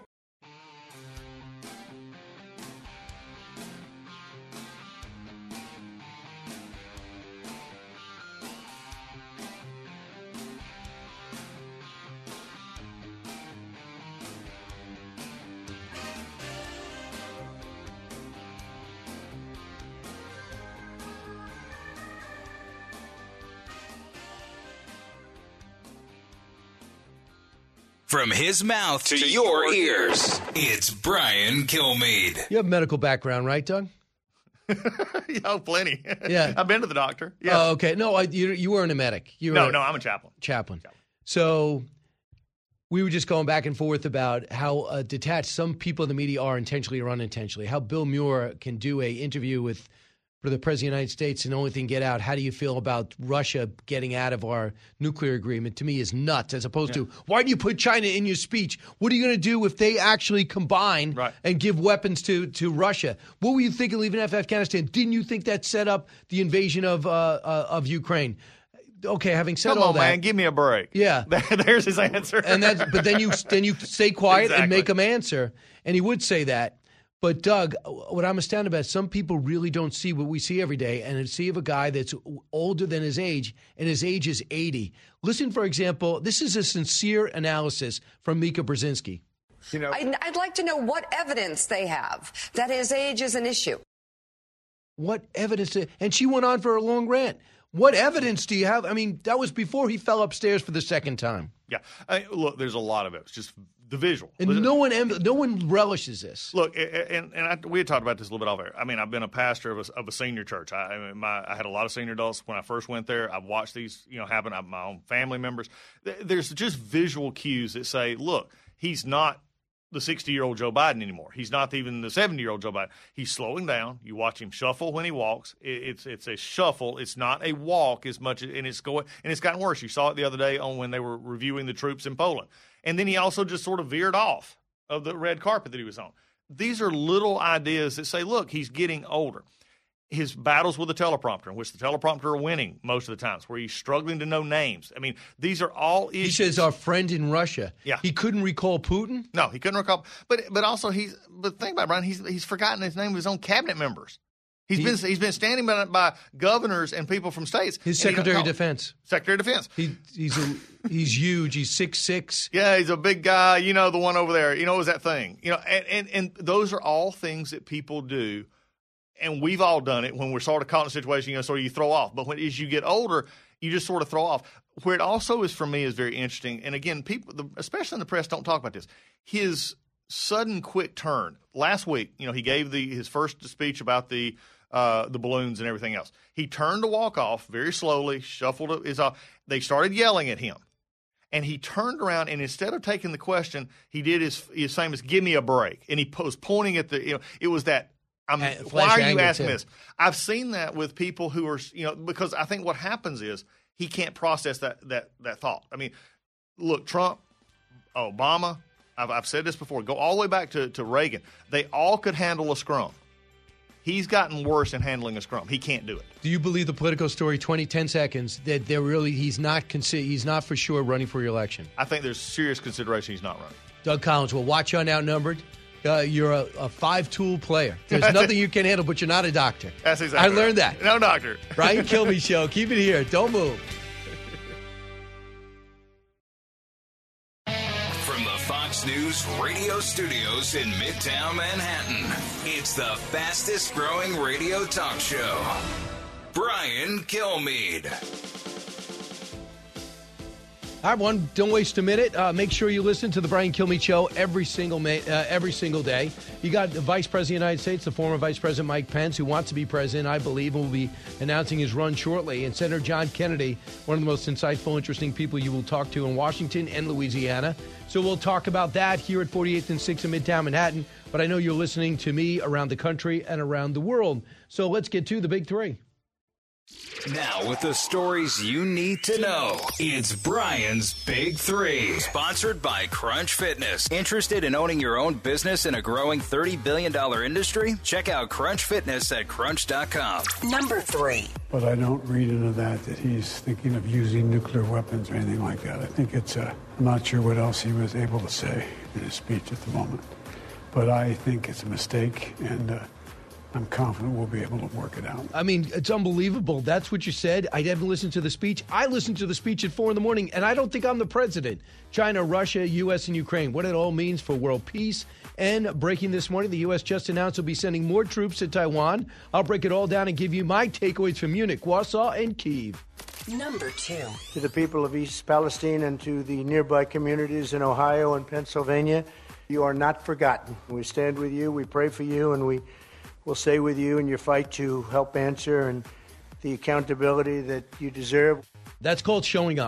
From his mouth to your ears, it's Brian Kilmeade. You have a medical background, right, Doug? Oh, plenty. Yeah. I've been to the doctor. Yeah. Oh, okay. No, you weren't a medic. No, I'm a chaplain. Chaplain. So we were just going back and forth about how detached some people in the media are intentionally or unintentionally. How Bill Muir can do an interview with for the President of the United States and the only thing get out, how do you feel about Russia getting out of our nuclear agreement, to me is nuts, as opposed to, why do you put China in your speech? What are you going to do if they actually combine and give weapons to Russia? What were you thinking leaving Afghanistan? Didn't you think that set up the invasion of Ukraine? Okay, having said all that, man, give me a break. Yeah, there's his answer. But then you stay quiet and make him answer, and he would say that. But Doug, what I'm astounded about is some people really don't see what we see every day, and to see of a guy that's older than his age, and his age is 80. Listen, for example, this is a sincere analysis from Mika Brzezinski. I'd like to know what evidence they have that his age is an issue. What evidence? And she went on for a long rant. What evidence do you have? I mean, that was before he fell upstairs for the second time. Yeah. Look, there's a lot of it. It's just the visual. And no one relishes this. Look, we had talked about this a little bit off air. I mean, I've been a pastor of a senior church. I had a lot of senior adults when I first went there. I've watched these happen. I have my own family members. There's just visual cues that say, look, he's not the 60-year-old Joe Biden anymore. He's not even the 70-year-old Joe Biden. He's slowing down. You watch him shuffle when he walks. It's a shuffle. It's not a walk as much, and it's gotten worse. You saw it the other day when they were reviewing the troops in Poland. And then he also just sort of veered off of the red carpet that he was on. These are little ideas that say, look, he's getting older. His battles with the teleprompter, in which the teleprompter are winning most of the times, where he's struggling to know names. I mean, these are all issues. He says our friend in Russia. Yeah. He couldn't recall Putin? No, he couldn't recall. But also but think about it, Brian, he's forgotten his name of his own cabinet members. He's been standing by governors and people from states. His Secretary of Defense. Secretary of Defense. He's huge. He's 6'6". Yeah, he's a big guy. The one over there. Is that thing. And those are all things that people do. And we've all done it when we're sort of caught in a situation, sort of you throw off. But as you get older, you just sort of throw off. Where it also is for me is very interesting. And again, people, especially in the press, don't talk about this. His sudden quick turn. Last week, he gave his first speech about the balloons and everything else. He turned to walk off very slowly, shuffled his off. They started yelling at him. And he turned around, and instead of taking the question, he did his famous "give me a break." And he was pointing at it was that, why are you asking this? I've seen that with people who are, because I think what happens is he can't process that thought. I mean, look, Trump, Obama, I've said this before, go all the way back to Reagan. They all could handle a scrum. He's gotten worse in handling a scrum. He can't do it. Do you believe the Politico story, 10 seconds, that he's not for sure running for re-election? I think there's serious consideration he's not running. Doug Collins, will watch you on Outnumbered. You're a five-tool player. There's nothing you can handle, but you're not a doctor. That's exactly I learned that. No doctor. Brian Kilmeade Show. Keep it here. Don't move. From the Fox News radio studios in Midtown Manhattan, it's the fastest-growing radio talk show. Brian Kilmeade. All right, everyone, don't waste a minute. Make sure you listen to the Brian Kilmeade Show every single day. You got the Vice President of the United States, the former Vice President Mike Pence, who wants to be president, I believe, and will be announcing his run shortly. And Senator John Kennedy, one of the most insightful, interesting people you will talk to in Washington and Louisiana. So we'll talk about that here at 48th and 6th in Midtown Manhattan. But I know you're listening to me around the country and around the world. So let's get to the big three. Now, with the stories you need to know, it's Brian's Big Three. Sponsored by Crunch Fitness. Interested in owning your own business in a growing $30 billion industry? Check out Crunch Fitness at crunch.com. Number 3. But I don't read into that he's thinking of using nuclear weapons or anything like that. I think I'm not sure what else he was able to say in his speech at the moment. But I think it's a mistake, and I'm confident we'll be able to work it out. I mean, it's unbelievable. That's what you said. I haven't listened to the speech. I listened to the speech at 4 a.m, and I don't think I'm the president. China, Russia, U.S., and Ukraine. What it all means for world peace. And breaking this morning, the U.S. just announced it'll be sending more troops to Taiwan. I'll break it all down and give you my takeaways from Munich, Warsaw, and Kyiv. Number 2. To the people of East Palestine and to the nearby communities in Ohio and Pennsylvania, you are not forgotten. We stand with you, we pray for you, and we'll stay with you in your fight to help answer and the accountability that you deserve. That's called showing up.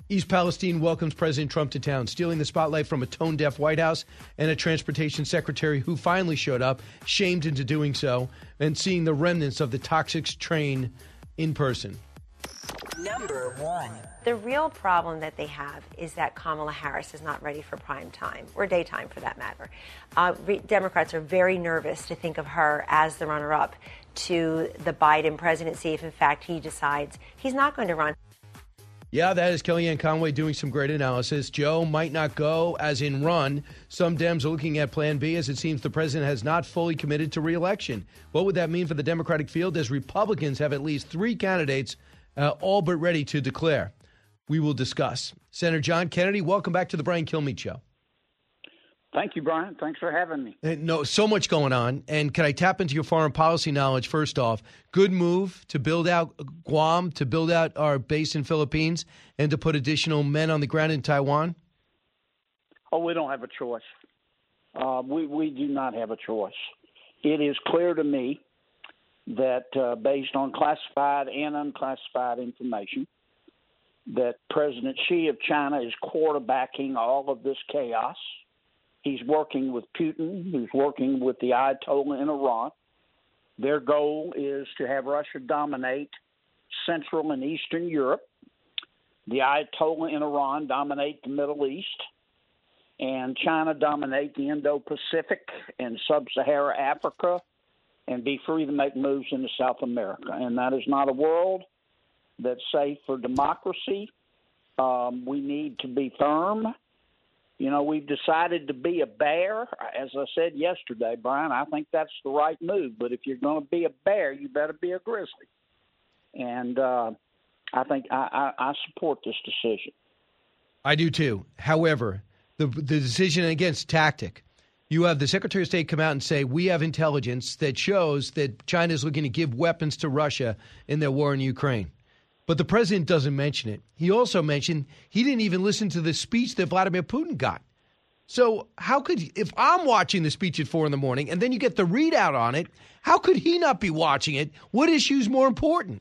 East Palestine welcomes President Trump to town, stealing the spotlight from a tone-deaf White House and a transportation secretary who finally showed up, shamed into doing so, and seeing the remnants of the toxic train in person. Number 1. The real problem that they have is that Kamala Harris is not ready for prime time, or daytime for that matter. Democrats are very nervous to think of her as the runner-up to the Biden presidency if, in fact, he decides he's not going to run. Yeah, that is Kellyanne Conway doing some great analysis. Joe might not go, as in run. Some Dems are looking at Plan B, as it seems the president has not fully committed to re-election. What would that mean for the Democratic field, as Republicans have at least 3 candidates all but ready to declare? We will discuss. Senator John Kennedy, welcome back to the Brian Kilmeade Show. Thank you, Brian. Thanks for having me. No, so much going on. And can I tap into your foreign policy knowledge first off? Good move to build out Guam, to build out our base in Philippines, and to put additional men on the ground in Taiwan? Oh, we don't have a choice. We do not have a choice. It is clear to me that based on classified and unclassified information, that President Xi of China is quarterbacking all of this chaos. He's working with Putin, who's working with the Ayatollah in Iran. Their goal is to have Russia dominate Central and Eastern Europe. The Ayatollah in Iran dominate the Middle East. And China dominate the Indo-Pacific and Sub-Saharan Africa and be free to make moves into South America. And that is not a world that's safe for democracy. We need to be firm. You know, we've decided to be a bear. As I said yesterday, Brian, I think that's the right move. But if you're going to be a bear, you better be a grizzly. And I think I support this decision. I do, too. However, the decision against tactic, you have the Secretary of State come out and say, we have intelligence that shows that China is looking to give weapons to Russia in their war in Ukraine. But the president doesn't mention it. He also mentioned he didn't even listen to the speech that Vladimir Putin got. So how could, if I'm watching the speech at 4 a.m. and then you get the readout on it, how could he not be watching it? What issue is more important?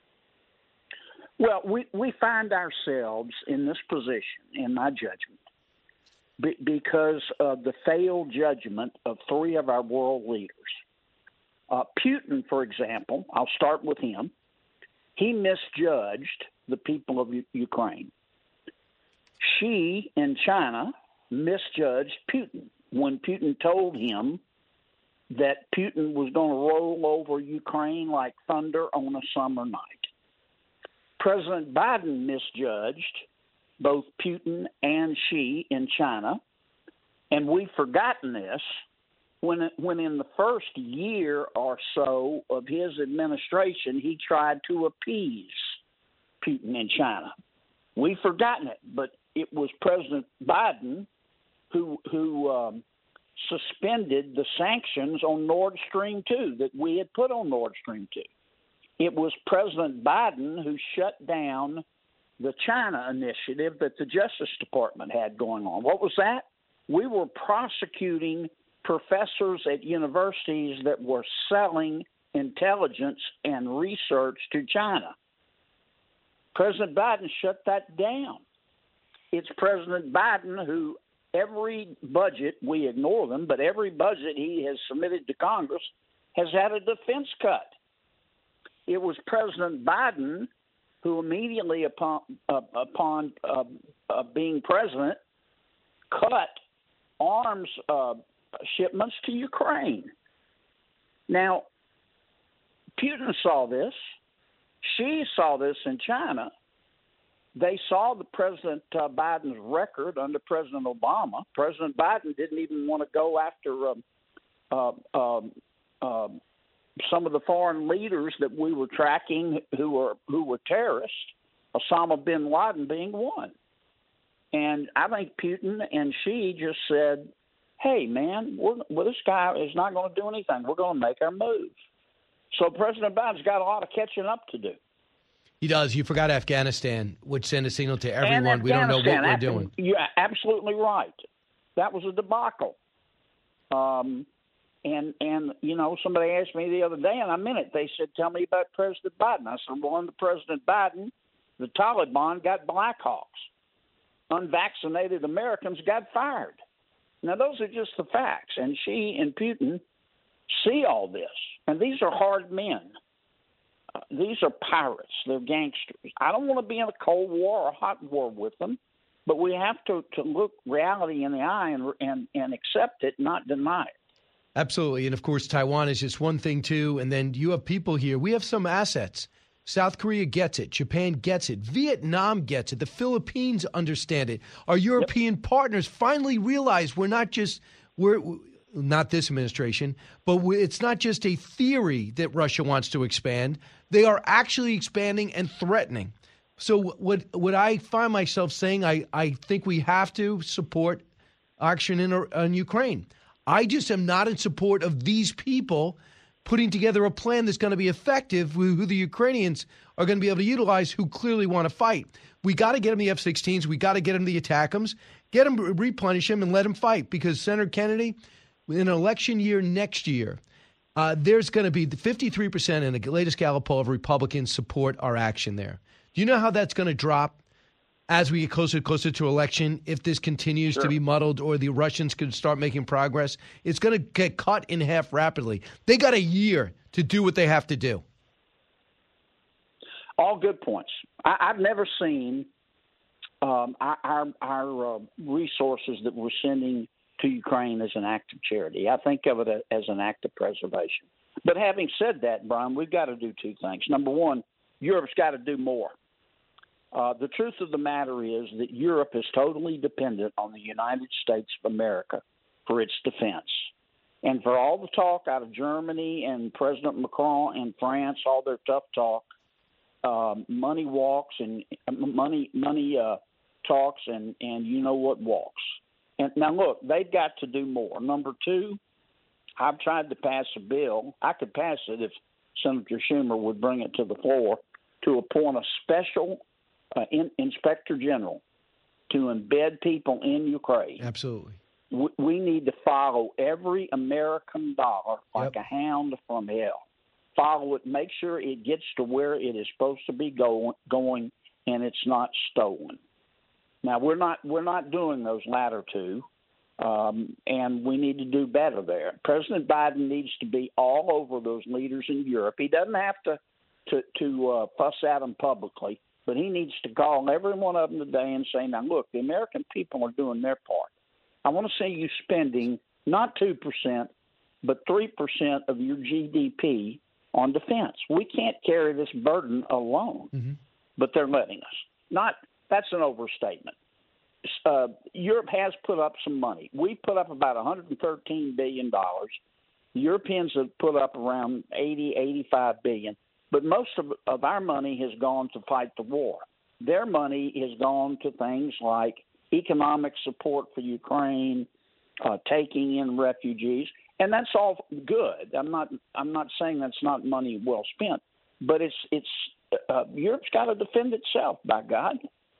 Well, we find ourselves in this position, in my judgment, because of the failed judgment of 3 of our world leaders. Putin, for example, I'll start with him. He misjudged the people of Ukraine. Xi in China misjudged Putin when Putin told him that Putin was going to roll over Ukraine like thunder on a summer night. President Biden misjudged both Putin and Xi in China, and we've forgotten this when in the first year or so of his administration, he tried to appease Putin in China. We've forgotten it, but it was President Biden who suspended the sanctions on Nord Stream 2 that we had put on Nord Stream 2. It was President Biden who shut down the China initiative that the Justice Department had going on. What was that? We were prosecuting professors at universities that were selling intelligence and research to China. President Biden shut that down. It's President Biden who every budget, we ignore them, but every budget he has submitted to Congress has had a defense cut. It was President Biden who immediately upon being president cut arms shipments to Ukraine. Now, Putin saw this. Xi saw this in China. They saw the President Biden's record under President Obama. President Biden didn't even want to go after some of the foreign leaders that we were tracking who were terrorists, Osama bin Laden being one. And I think Putin and Xi just said, hey, man, this guy is not going to do anything. We're going to make our move. So President Biden's got a lot of catching up to do. He does. You forgot Afghanistan, which sent a signal to everyone. We don't know what we're doing. You're absolutely right. That was a debacle. And you know, somebody asked me the other day, and I meant it. They said, tell me about President Biden. I said, well, under President Biden, The Taliban got Blackhawks. Unvaccinated Americans got fired. Now, those are just the facts. And Xi and Putin see all this. And these are hard men. These are pirates. They're gangsters. I don't want to be in a Cold War or a hot war with them, but we have to look reality in the eye and accept it, not deny it. Absolutely. And, of course, Taiwan is just one thing, too. And then you have people here. We have some assets. South Korea gets it. Japan gets it. Vietnam gets it. The Philippines understand it. Our European partners finally realize we're not this administration, but it's not just a theory that Russia wants to expand. They are actually expanding and threatening. So what I find myself saying, I think we have to support action in Ukraine. I just am not in support of these people putting together a plan that's going to be effective, who the Ukrainians are going to be able to utilize, who clearly want to fight. We got to get them the F-16s. We got to get them the ATACMS, get them, replenish them, and let them fight. Because, Senator Kennedy, in an election year next year, there's going to be 53% in the latest Gallup poll of Republicans support our action there. Do you know how that's going to drop as we get closer to election? If this continues to be muddled or the Russians could start making progress, it's going to get cut in half rapidly. They got a year to do what they have to do. All good points. I've never seen our resources that we're sending to Ukraine as an act of charity. I think of it as an act of preservation. But having said that, Brian, we've got to do two things. Number one, Europe's got to do more. The truth of the matter is that Europe is totally dependent on the United States of America for its defense. And for all the talk out of Germany and President Macron and France, all their tough talk, money walks and money talks and you know what walks. And now, look, they've got to do more. Number two, I've tried to pass a bill. I could pass it if Senator Schumer would bring it to the floor to appoint a special inspector general to embed people in Ukraine. Absolutely. We need to follow every American dollar like a hound from hell. Follow it, make sure it gets to where it is supposed to be going, and it's not stolen. Now we're not doing those latter two, and we need to do better there. President Biden needs to be all over those leaders in Europe. He doesn't have to fuss at them publicly, but he needs to call every one of them today and say, now, look, the American people are doing their part. I want to see you spending not 2%, but 3% of your GDP on defense. We can't carry this burden alone, but they're letting us. That's an overstatement. Europe has put up some money. We put up about $113 billion. The Europeans have put up around $85 billion. But most of our money has gone to fight the war. Their money has gone to things like economic support for Ukraine, taking in refugees, and that's all good. I'm not saying that's not money well spent, but it's Europe's got to defend itself, by God.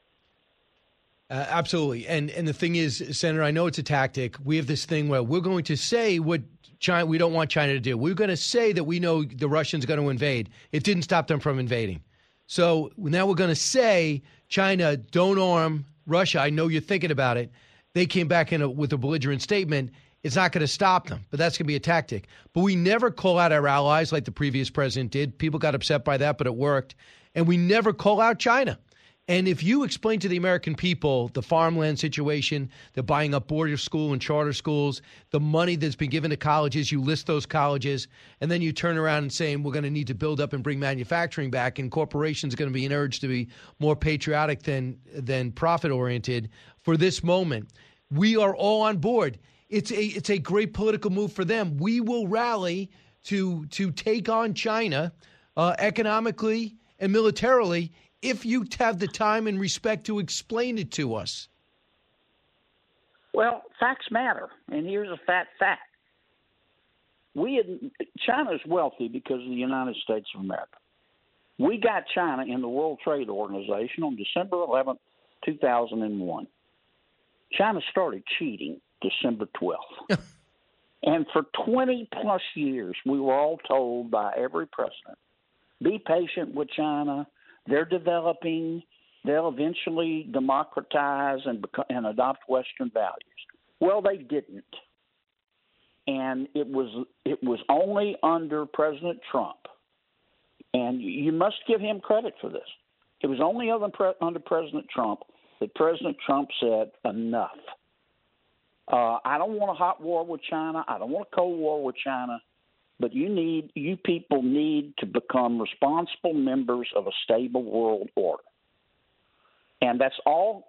Absolutely. And the thing is, Senator, I know it's a tactic. We have this thing where we're going to say what China, we don't want China to do. We're going to say that we know the Russians are going to invade. It didn't stop them from invading. So now we're going to say, China, don't arm Russia. I know you're thinking about it. They came back with a belligerent statement. It's not going to stop them, but that's going to be a tactic. But we never call out our allies like the previous president did. People got upset by that, but it worked. And we never call out China. And if you explain to the American people the farmland situation, the buying up border school and charter schools, the money that's been given to colleges, you list those colleges, and then you turn around and saying we're going to need to build up and bring manufacturing back, and corporations are going to be urged to be more patriotic than profit-oriented for this moment. We are all on board. It's a great political move for them. We will rally to take on China economically and militarily if you have the time and respect to explain it to us. Well, facts matter, and here's a fact. China's wealthy because of the United States of America. We got China in the World Trade Organization on December 11th, 2001. China started cheating December 12th. And for 20-plus years, we were all told by every president, be patient with China. They're developing. they'll eventually democratize and adopt Western values. Well, they didn't. And it was only under President Trump, and you must give him credit for this. It was only under President Trump that President Trump said, enough. I don't want a hot war with China. I don't want a cold war with China. But you people need to become responsible members of a stable world order. And that's all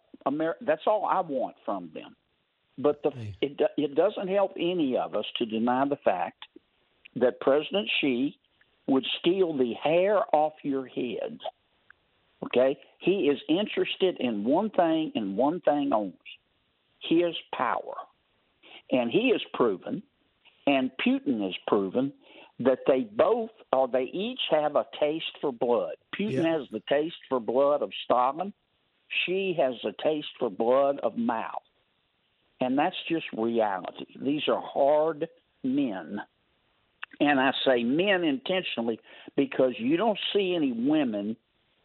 I want from them. But it doesn't help any of us to deny the fact that President Xi would steal the hair off your head. Okay? He is interested in one thing and one thing only, his power. And he has proven, and Putin has proven, that they each have a taste for blood. Putin has the taste for blood of Stalin. Xi has the taste for blood of Mao. And that's just reality. These are hard men. And I say men intentionally because you don't see any women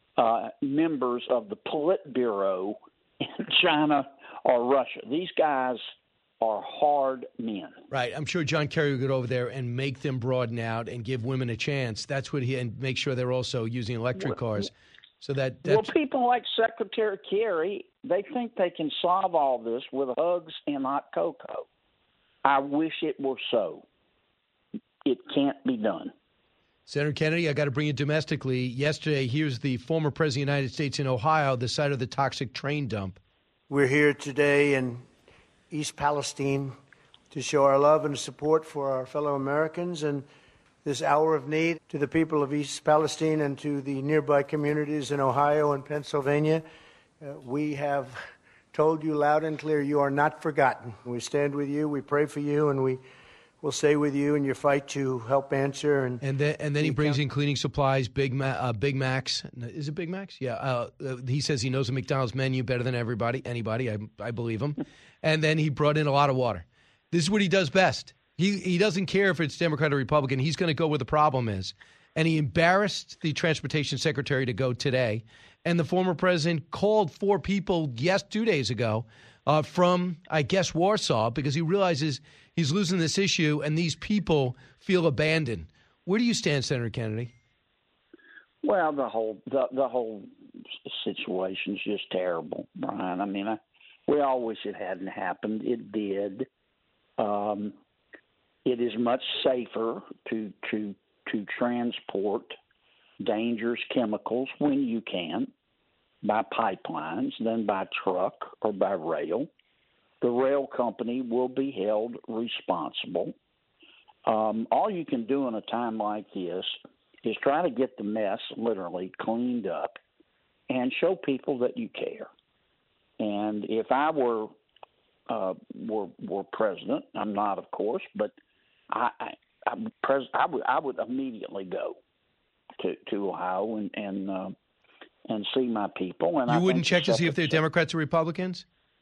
members of the Politburo in China or Russia. These guys are hard men. Right. I'm sure John Kerry would go over there and make them broaden out and give women a chance. That's what and make sure they're also using electric cars. So well, people like Secretary Kerry, they think they can solve all this with hugs and hot cocoa. I wish it were so. It can't be done. Senator Kennedy, I got to bring you domestically. Yesterday, here's the former president of the United States in Ohio, the site of the toxic train dump. We're here today in East Palestine to show our love and support for our fellow Americans and this hour of need to the people of East Palestine and to the nearby communities in Ohio and Pennsylvania. We have told you loud and clear you are not forgotten. We stand with you, we pray for you, and we will stay with you in your fight to help answer. And then he brings in cleaning supplies, Big Macs. Is it Big Macs? Yeah. He says he knows the McDonald's menu better than anybody. I believe him. And then he brought in a lot of water. This is what he does best. He doesn't care if it's Democrat or Republican. He's going to go where the problem is. And he embarrassed the transportation secretary to go today. And the former president called 4 people 2 days ago from, I guess, Warsaw, because he realizes he's losing this issue and these people feel abandoned. Where do you stand, Senator Kennedy? Well, the whole situation's just terrible, Brian. I mean, we all wish it hadn't happened. It did. It is much safer to transport dangerous chemicals when you can by pipelines than by truck or by rail. The rail company will be held responsible. All you can do in a time like this is try to get the mess literally cleaned up and show people that you care. And if I were president, I'm not, of course, but I would immediately go to Ohio and see my people. And you wouldn't check to see if they're Democrats or Republicans?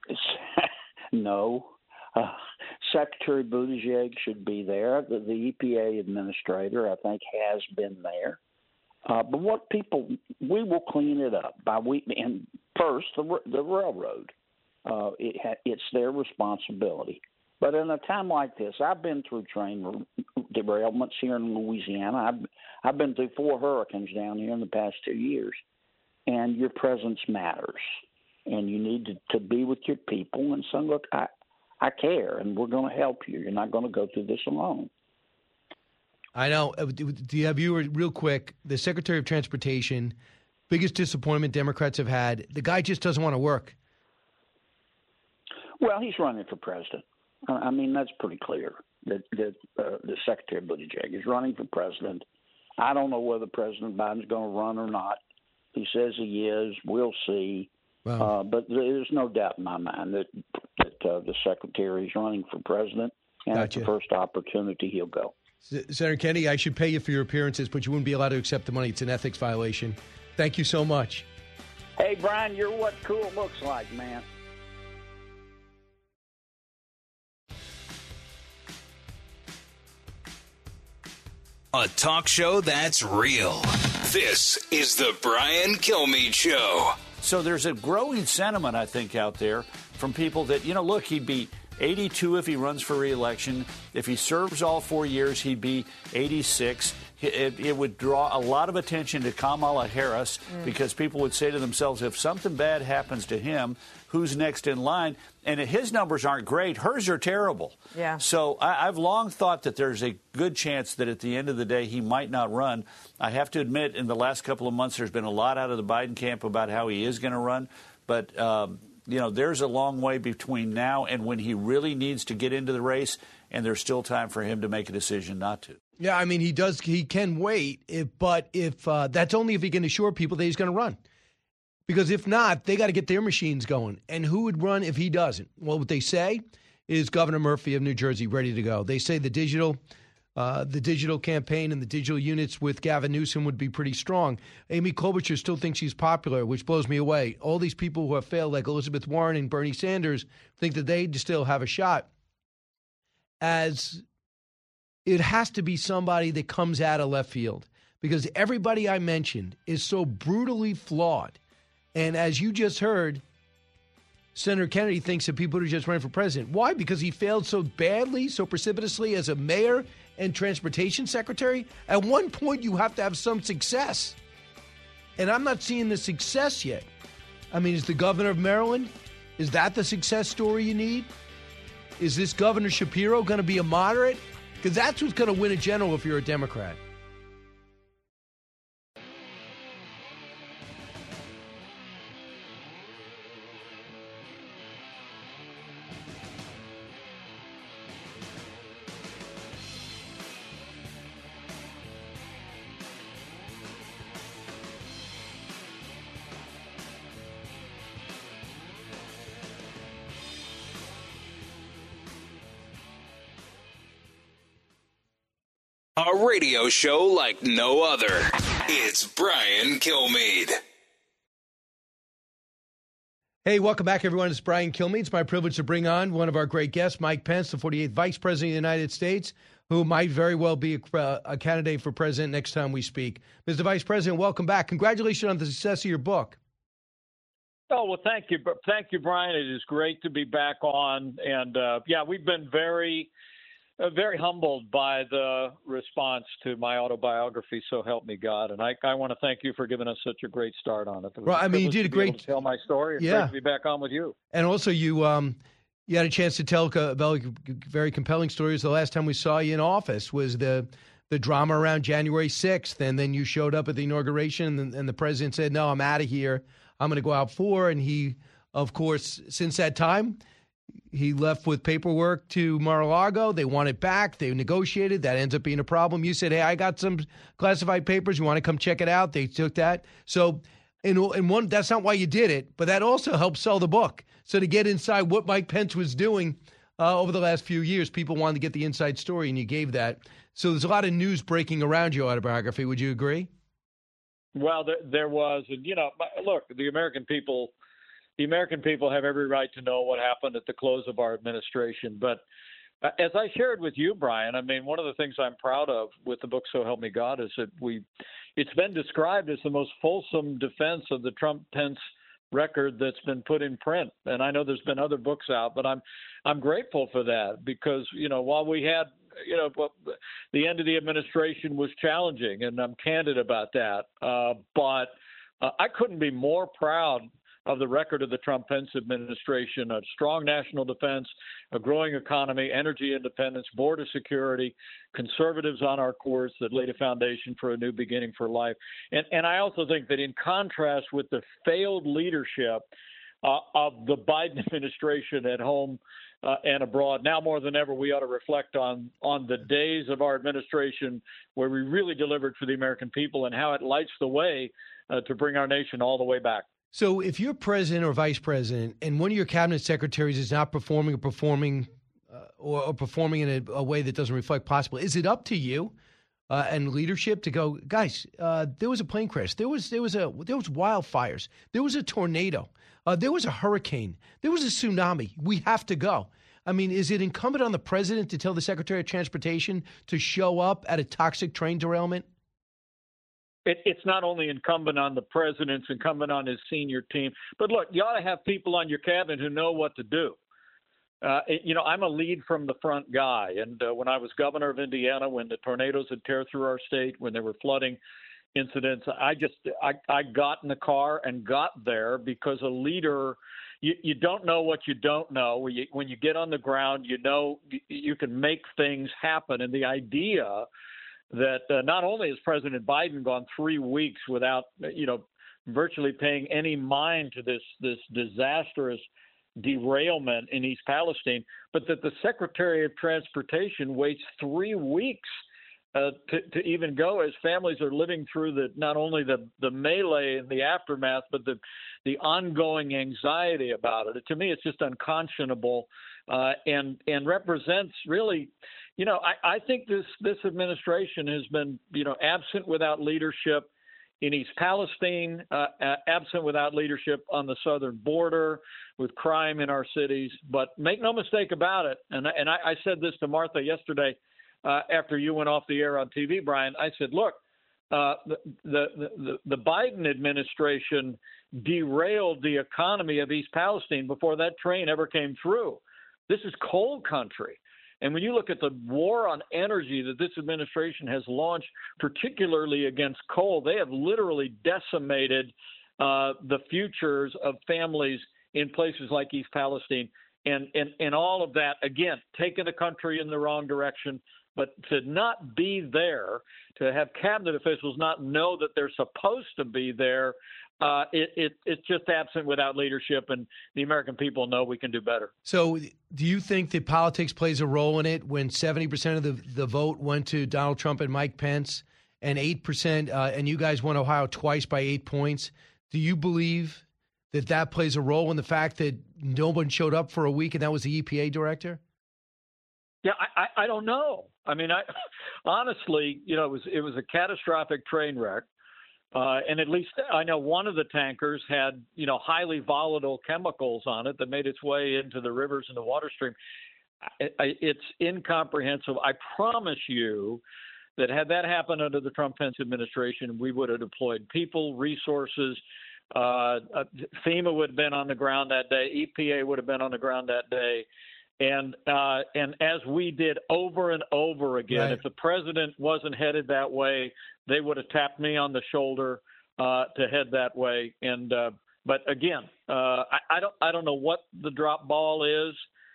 No. Secretary Buttigieg should be there. The EPA administrator, I think, has been there. But we will clean it up and first the railroad. It's their responsibility. But in a time like this, I've been through train derailments here in Louisiana. I've been through 4 hurricanes down here in the past 2 years. And your presence matters. And you need to be with your people and say, look, I care, and we're going to help you. You're not going to go through this alone. I know. Have you, real quick, the Secretary of Transportation, biggest disappointment Democrats have had, the guy just doesn't want to work. Well, he's running for president. I mean, that's pretty clear that the Secretary Buttigieg is running for president. I don't know whether President Biden's going to run or not. He says he is. We'll see. Wow. But there's no doubt in my mind that the Secretary is running for president, and at the first opportunity, he'll go. Senator Kennedy, I should pay you for your appearances, but you wouldn't be allowed to accept the money. It's an ethics violation. Thank you so much. Hey, Brian, you're what cool looks like, man. A talk show that's real. This is the Brian Kilmeade Show. So there's a growing sentiment, I think, out there from people that, look, he'd be 82 if he runs for re-election. If he serves all 4 years, he'd be 86. It would draw a lot of attention to Kamala Harris because people would say to themselves, if something bad happens to him, who's next in line? And his numbers aren't great. Hers are terrible. Yeah. So I've long thought that there's a good chance that at the end of the day he might not run. I have to admit, in the last couple of months, there's been a lot out of the Biden camp about how he is going to run. But, there's a long way between now and when he really needs to get into the race, and there's still time for him to make a decision not to. Yeah, I mean, he can wait, but that's only if he can assure people that he's going to run. Because if not, they got to get their machines going. And who would run if he doesn't? Well, what they say is Governor Murphy of New Jersey ready to go. They say the digital campaign and the digital units with Gavin Newsom would be pretty strong. Amy Klobuchar still thinks she's popular, which blows me away. All these people who have failed, like Elizabeth Warren and Bernie Sanders, think that they still have a shot. As it has to be somebody that comes out of left field, because everybody I mentioned is so brutally flawed. And as you just heard, Senator Kennedy thinks that people are just running for president. Why? Because he failed so badly, so precipitously as a mayor and transportation secretary. At one point, you have to have some success. And I'm not seeing the success yet. I mean, is the governor of Maryland, is that the success story you need? Is this Governor Shapiro going to be a moderate? Because that's who's going to win a general if you're a Democrat. A radio show like no other. It's Brian Kilmeade. Hey, welcome back, everyone. It's Brian Kilmeade. It's my privilege to bring on one of our great guests, Mike Pence, the 48th Vice President of the United States, who might very well be a candidate for president next time we speak. Mr. Vice President, welcome back. Congratulations on the success of your book. Oh, well, thank you. Thank you, Brian. It is great to be back on. And, we've been very humbled by the response to my autobiography, So Help Me God. And I want to thank you for giving us such a great start on it. Well, I mean, you did a great to tell my story. It's great to be back on with you. And also, you had a chance to tell a very compelling stories. The last time we saw you in office was the drama around January 6th. And then you showed up at the inauguration and the president said, no, I'm out of here. I'm going to go out for. And he, of course, since that time, he left with paperwork to Mar-a-Lago. They want it back. They negotiated. That ends up being a problem. You said, hey, I got some classified papers. You want to come check it out? They took that. So in one, that's not why you did it, but that also helped sell the book. So to get inside what Mike Pence was doing over the last few years, people wanted to get the inside story, and you gave that. So there's a lot of news breaking around your autobiography. Would you agree? Well, there was. And, look, the American people have every right to know what happened at the close of our administration. But as I shared with you, Brian, I mean, one of the things I'm proud of with the book So Help Me God is that it's been described as the most fulsome defense of the Trump-Pence record that's been put in print. And I know there's been other books out, but I'm grateful for that because, while we had, the end of the administration was challenging, and I'm candid about that. But I couldn't be more proud of the record of the Trump-Pence administration: a strong national defense, a growing economy, energy independence, border security, conservatives on our course that laid a foundation for a new beginning for life. And I also think that in contrast with the failed leadership of the Biden administration at home and abroad, now more than ever, we ought to reflect on the days of our administration where we really delivered for the American people and how it lights the way to bring our nation all the way back. So if you're president or vice president and one of your cabinet secretaries is not performing or performing in a way that doesn't reflect possible, is it up to you and leadership to go, guys, there was a plane crash. There was wildfires. There was a tornado. There was a hurricane. There was a tsunami. We have to go. I mean, is it incumbent on the president to tell the Secretary of Transportation to show up at a toxic train derailment? it's not only incumbent on the president, it's incumbent on his senior team. But look, you ought to have people on your cabinet who know what to do. I'm a lead from the front guy. And when I was governor of Indiana, when the tornadoes had tear through our state, when there were flooding incidents, I got in the car and got there because a leader, you don't know what you don't know. When you get on the ground, you know you can make things happen. And the idea that not only has President Biden gone 3 weeks without, virtually paying any mind to this disastrous derailment in East Palestine, but that the Secretary of Transportation waits 3 weeks to even go, as families are living through not only the melee and the aftermath, but the ongoing anxiety about it. To me, it's just unconscionable and represents really, I think this administration has been, absent without leadership in East Palestine, absent without leadership on the southern border, with crime in our cities. But make no mistake about it, and I said this to Martha yesterday after you went off the air on TV, Brian. I said, look, the Biden administration derailed the economy of East Palestine before that train ever came through. This is coal country. And when you look at the war on energy that this administration has launched, particularly against coal, they have literally decimated the futures of families in places like East Palestine. And all of that, again, taking the country in the wrong direction. But to not be there, to have cabinet officials not know that they're supposed to be there, it's just absent without leadership, and the American people know we can do better. So do you think that politics plays a role in it when 70% of the vote went to Donald Trump and Mike Pence and 8%, and you guys won Ohio twice by 8 points? Do you believe that plays a role in the fact that no one showed up for a week and that was the EPA director? Yeah, I don't know. I mean, honestly, it was a catastrophic train wreck. And at least I know one of the tankers had, highly volatile chemicals on it that made its way into the rivers and the water stream. It's incomprehensible. I promise you that had that happened under the Trump-Pence administration, we would have deployed people, resources. FEMA would have been on the ground that day. EPA would have been on the ground that day. And as we did over and over again, right. If the president wasn't headed that way, they would have tapped me on the shoulder to head that way. And but again, I don't know what the drop ball is.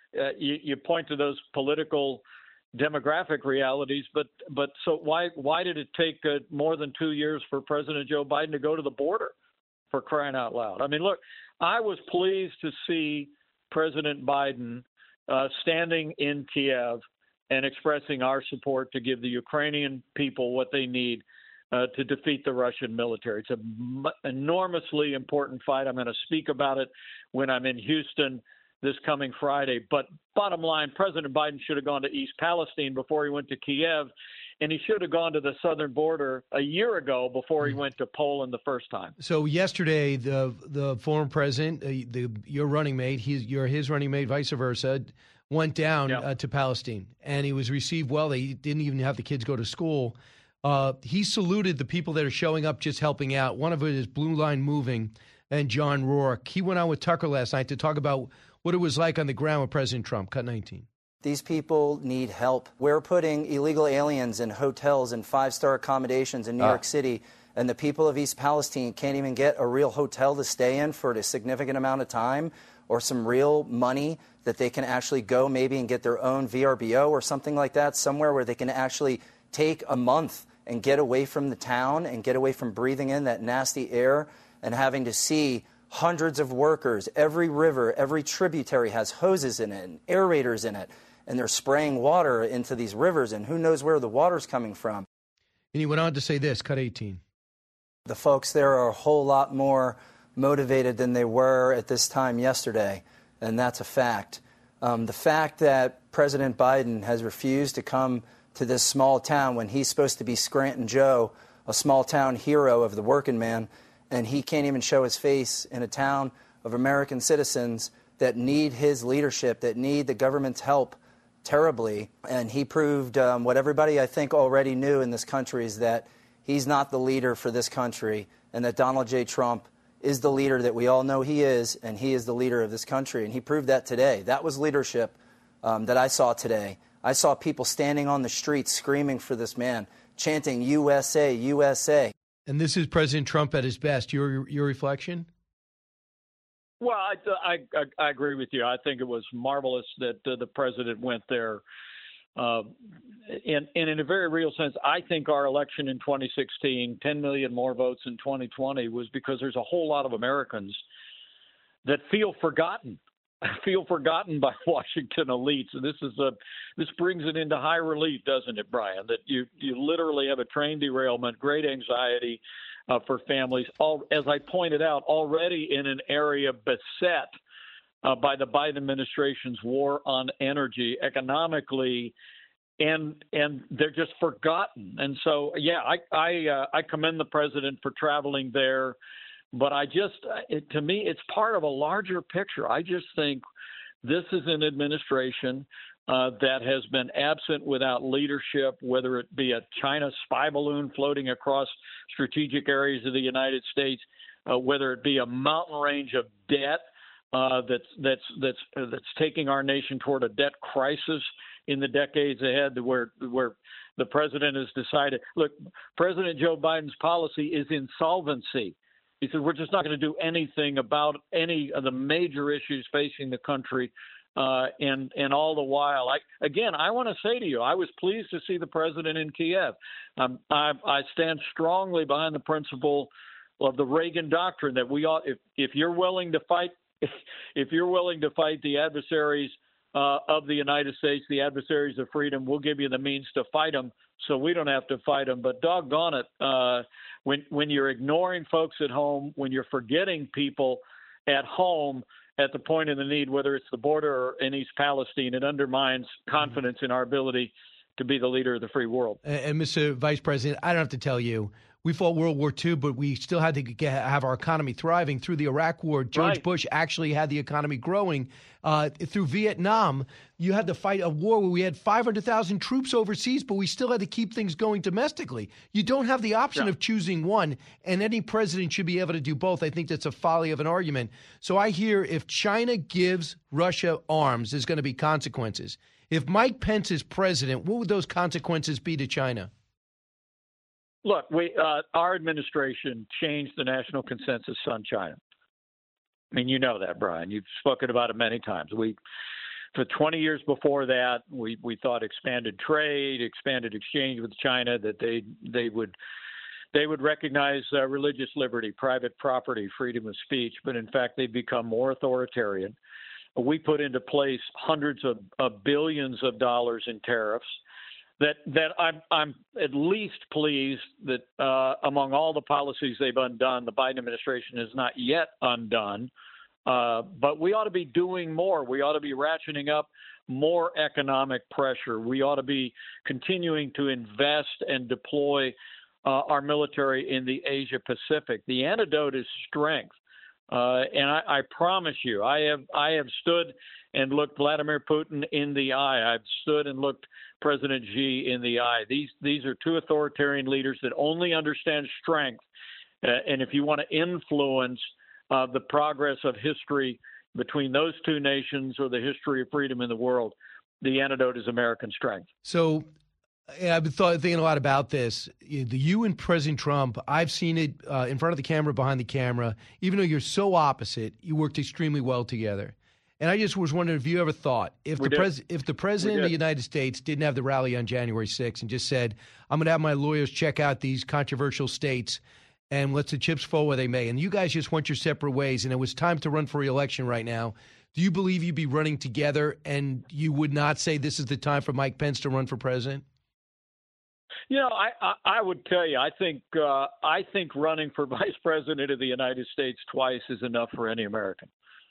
You point to those political demographic realities, but so why did it take more than 2 years for President Joe Biden to go to the border, for crying out loud? I mean, look, I was pleased to see President Biden standing in Kiev and expressing our support to give the Ukrainian people what they need to defeat the Russian military. It's an enormously important fight. I'm going to speak about it when I'm in Houston this coming Friday. But bottom line, President Biden should have gone to East Palestine before he went to Kiev, and he should have gone to the southern border a year ago before he went to Poland the first time. So yesterday, the former president, your running mate, his running mate, vice versa, went down to Palestine, and he was received well. They didn't even have the kids go to school. He saluted the people that are showing up, just helping out. One of it is Blue Line Moving and John Rourke. He went on with Tucker last night to talk about what it was like on the ground with President Trump. Cut 19. These people need help. We're putting illegal aliens in hotels and five-star accommodations in New York City, and the people of East Palestine can't even get a real hotel to stay in for a significant amount of time, or some real money that they can actually go maybe and get their own VRBO or something like that, somewhere where they can actually take a month and get away from the town and get away from breathing in that nasty air and having to see hundreds of workers. Every river, every tributary has hoses in it and aerators in it, and they're spraying water into these rivers, and who knows where the water's coming from. And he went on to say this, cut 18. The folks there are a whole lot more motivated than they were at this time yesterday, and that's a fact. The fact that President Biden has refused to come to this small town when he's supposed to be Scranton Joe, a small town hero of the working man, and he can't even show his face in a town of American citizens that need his leadership, that need the government's help terribly. And he proved what everybody, I think, already knew in this country, is that he's not the leader for this country, and that Donald J. Trump is the leader that we all know he is, and he is the leader of this country. And he proved that today. That was leadership that I saw today. I saw people standing on the streets screaming for this man, chanting USA, USA. And this is President Trump at his best. Your reflection? Well, I agree with you. I think it was marvelous that the president went there. And in a very real sense, I think our election in 2016, 10 million more votes in 2020, was because there's a whole lot of Americans that feel forgotten by Washington elites. And this brings it into high relief, doesn't it, Brian? That you literally have a train derailment, great anxiety for families. As I pointed out, already in an area beset by the Biden administration's war on energy, economically, and they're just forgotten. And so, yeah, I commend the president for traveling there. But to me, it's part of a larger picture. I just think this is an administration that has been absent without leadership, whether it be a China spy balloon floating across strategic areas of the United States, whether it be a mountain range of debt that's taking our nation toward a debt crisis in the decades ahead, where the president has decided, look, President Joe Biden's policy is insolvency. He said, we're just not going to do anything about any of the major issues facing the country. And all the while, I want to say to you, I was pleased to see the president in Kiev. I stand strongly behind the principle of the Reagan doctrine that we ought, if you're willing to fight, if you're willing to fight the adversaries of the United States, the adversaries of freedom, we'll give you the means to fight them so we don't have to fight them. But doggone it, when you're ignoring folks at home, when you're forgetting people at home at the point of the need, whether it's the border or in East Palestine, it undermines confidence in our ability to be the leader of the free world. And Mr. Vice President, I don't have to tell you, we fought World War II, but we still had to have our economy thriving. Through the Iraq War, George Bush actually had the economy growing. Through Vietnam, you had to fight a war where we had 500,000 troops overseas, but we still had to keep things going domestically. You don't have the option of choosing one, and any president should be able to do both. I think that's a folly of an argument. So I hear if China gives Russia arms, there's going to be consequences. If Mike Pence is president, what would those consequences be to China? Look, our administration changed the national consensus on China. I mean, you know that, Brian. You've spoken about it many times. For 20 years before that, we thought expanded trade, expanded exchange with China, that they would recognize religious liberty, private property, freedom of speech. But in fact, they've become more authoritarian. We put into place hundreds of billions of dollars in tariffs. That I'm at least pleased that among all the policies they've undone, the Biden administration has not yet undone. But we ought to be doing more. We ought to be ratcheting up more economic pressure. We ought to be continuing to invest and deploy our military in the Asia Pacific. The antidote is strength. And I promise you, I have stood and looked Vladimir Putin in the eye. I've stood and looked President Xi in the eye. These are two authoritarian leaders that only understand strength. And if you want to influence the progress of history between those two nations or the history of freedom in the world, the antidote is American strength. So I've been thinking a lot about this. You and President Trump, I've seen it in front of the camera, behind the camera. Even though you're so opposite, you worked extremely well together. And I just was wondering if you ever thought, if the president of the United States didn't have the rally on January 6th and just said, I'm going to have my lawyers check out these controversial states and let the chips fall where they may, and you guys just went your separate ways and it was time to run for re-election right now, do you believe you'd be running together and you would not say this is the time for Mike Pence to run for president? You know, I would tell you, I think running for vice president of the United States twice is enough for any American.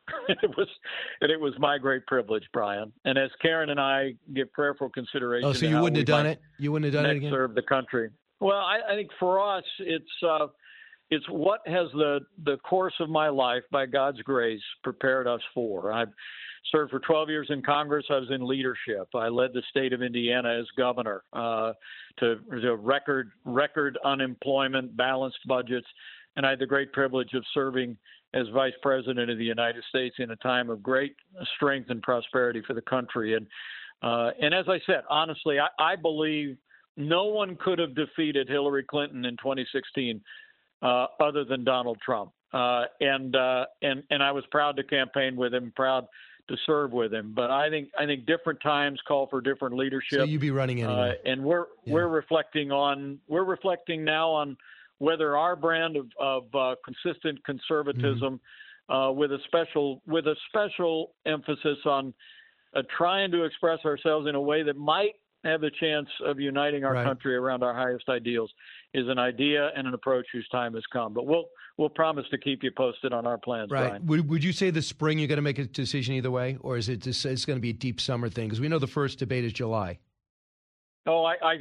It was my great privilege, Brian. And as Karen and I give prayerful consideration. Oh, so you wouldn't have done it? You wouldn't have done it again? Serve the country. Well, I think for us, it's it's what has the course of my life, by God's grace, prepared us for. I've served for 12 years in Congress. I was in leadership. I led the state of Indiana as governor to record unemployment, balanced budgets, and I had the great privilege of serving as Vice President of the United States in a time of great strength and prosperity for the country. And as I said, honestly, I believe no one could have defeated Hillary Clinton in 2016 other than Donald Trump. And I was proud to campaign with him, proud to serve with him. But I think different times call for different leadership. So you'd be running anyway. And we're reflecting now on whether our brand of consistent conservatism, with a special emphasis on trying to express ourselves in a way that might have the chance of uniting our country around our highest ideals, is an idea and an approach whose time has come. But we'll promise to keep you posted on our plans, right. Brian. Would you say this spring you're going to make a decision either way, or is it just it's going to be a deep summer thing? Because we know the first debate is July. Oh, I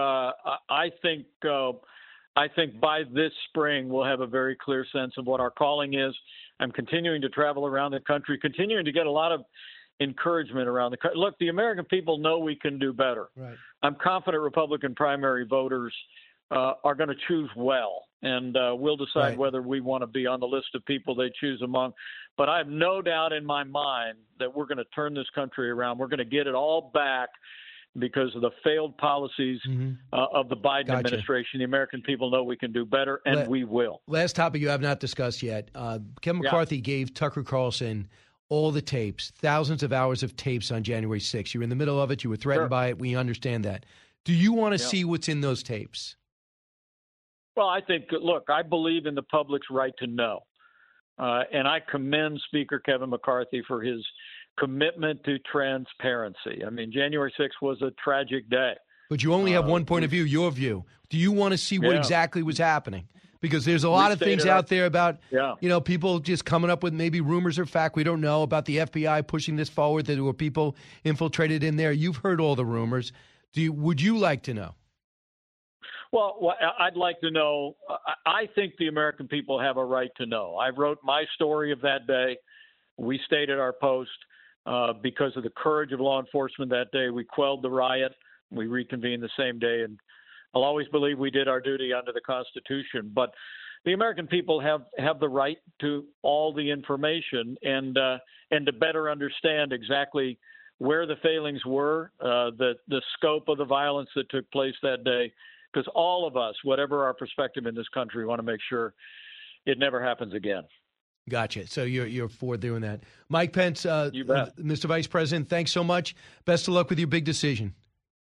think by this spring we'll have a very clear sense of what our calling is. I'm continuing to travel around the country, continuing to get a lot of encouragement around the country. Look, the American people know we can do better. Right. I'm confident Republican primary voters are going to choose well, and we'll decide whether we want to be on the list of people they choose among. But I have no doubt in my mind that we're going to turn this country around. We're going to get it all back because of the failed policies of the Biden administration. The American people know we can do better, and we will. Last topic you have not discussed yet. Kevin McCarthy gave Tucker Carlson all the tapes, thousands of hours of tapes on January 6th. You're in the middle of it. You were threatened by it. We understand that. Do you want to see what's in those tapes? Well, I think, look, I believe in the public's right to know. And I commend Speaker Kevin McCarthy for his commitment to transparency. I mean, January 6th was a tragic day. But you only have one point of view, your view. Do you want to see what exactly was happening? Because there's a lot of things out there about, people just coming up with maybe rumors or fact we don't know about the FBI pushing this forward, that there were people infiltrated in there. You've heard all the rumors. Would you like to know? Well, I'd like to know. I think the American people have a right to know. I wrote my story of that day. We stayed at our post because of the courage of law enforcement that day. We quelled the riot. We reconvened the same day, and I'll always believe we did our duty under the Constitution. But the American people have the right to all the information and to better understand exactly where the failings were, the scope of the violence that took place that day. Because all of us, whatever our perspective in this country, want to make sure it never happens again. Gotcha. So you're for doing that. Mike Pence, you bet. Mr. Vice President, thanks so much. Best of luck with your big decision.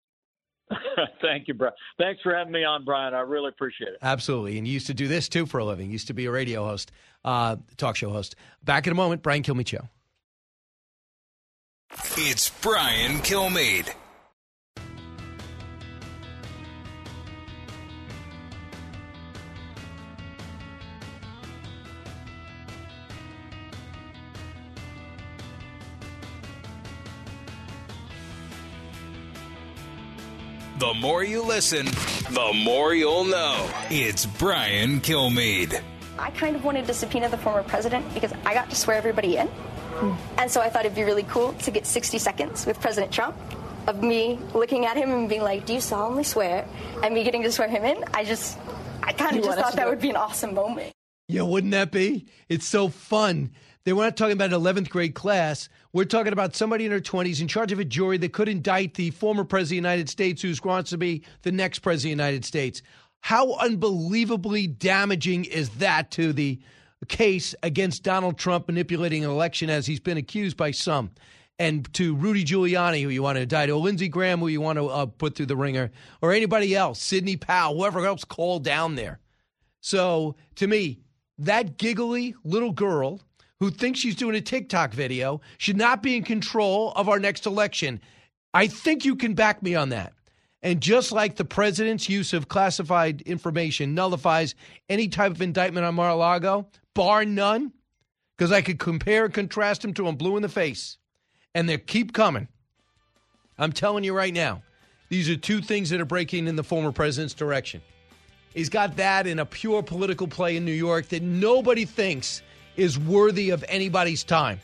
Thank you, Brian. Thanks for having me on, Brian. I really appreciate it. Absolutely. And you used to do this, too, for a living. You used to be a radio host, talk show host. Back in a moment, Brian Kilmeade Show. It's Brian Kilmeade. The more you listen, the more you'll know. It's Brian Kilmeade. I kind of wanted to subpoena the former president because I got to swear everybody in. And so I thought it'd be really cool to get 60 seconds with President Trump of me looking at him and being like, do you solemnly swear? And me getting to swear him in. I kind of just thought that would be an awesome moment. Yeah, wouldn't that be? It's so fun. We're not talking about an 11th grade class. We're talking about somebody in her 20s in charge of a jury that could indict the former president of the United States who wants to be the next president of the United States. How unbelievably damaging is that to the case against Donald Trump manipulating an election as he's been accused by some? And to Rudy Giuliani, who you want to indict, or Lindsey Graham, who you want to put through the ringer, or anybody else, Sidney Powell, whoever else called down there. So, to me, that giggly little girl who thinks she's doing a TikTok video should not be in control of our next election. I think you can back me on that. And just like the president's use of classified information nullifies any type of indictment on Mar-a-Lago, bar none, because I could compare and contrast them to them blue in the face. And they keep coming. I'm telling you right now, these are two things that are breaking in the former president's direction. He's got that in a pure political play in New York that nobody thinks is worthy of anybody's time.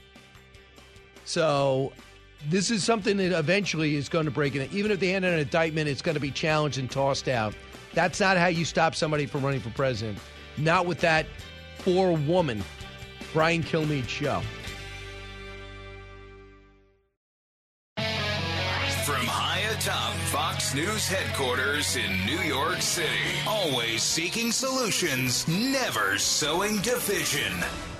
So this is something that eventually is going to break it. Even if they hand in an indictment, it's going to be challenged and tossed out. That's not how you stop somebody from running for president. Not with that four-woman Brian Kilmeade show. From high atop Fox News headquarters in New York City, always seeking solutions, never sowing division.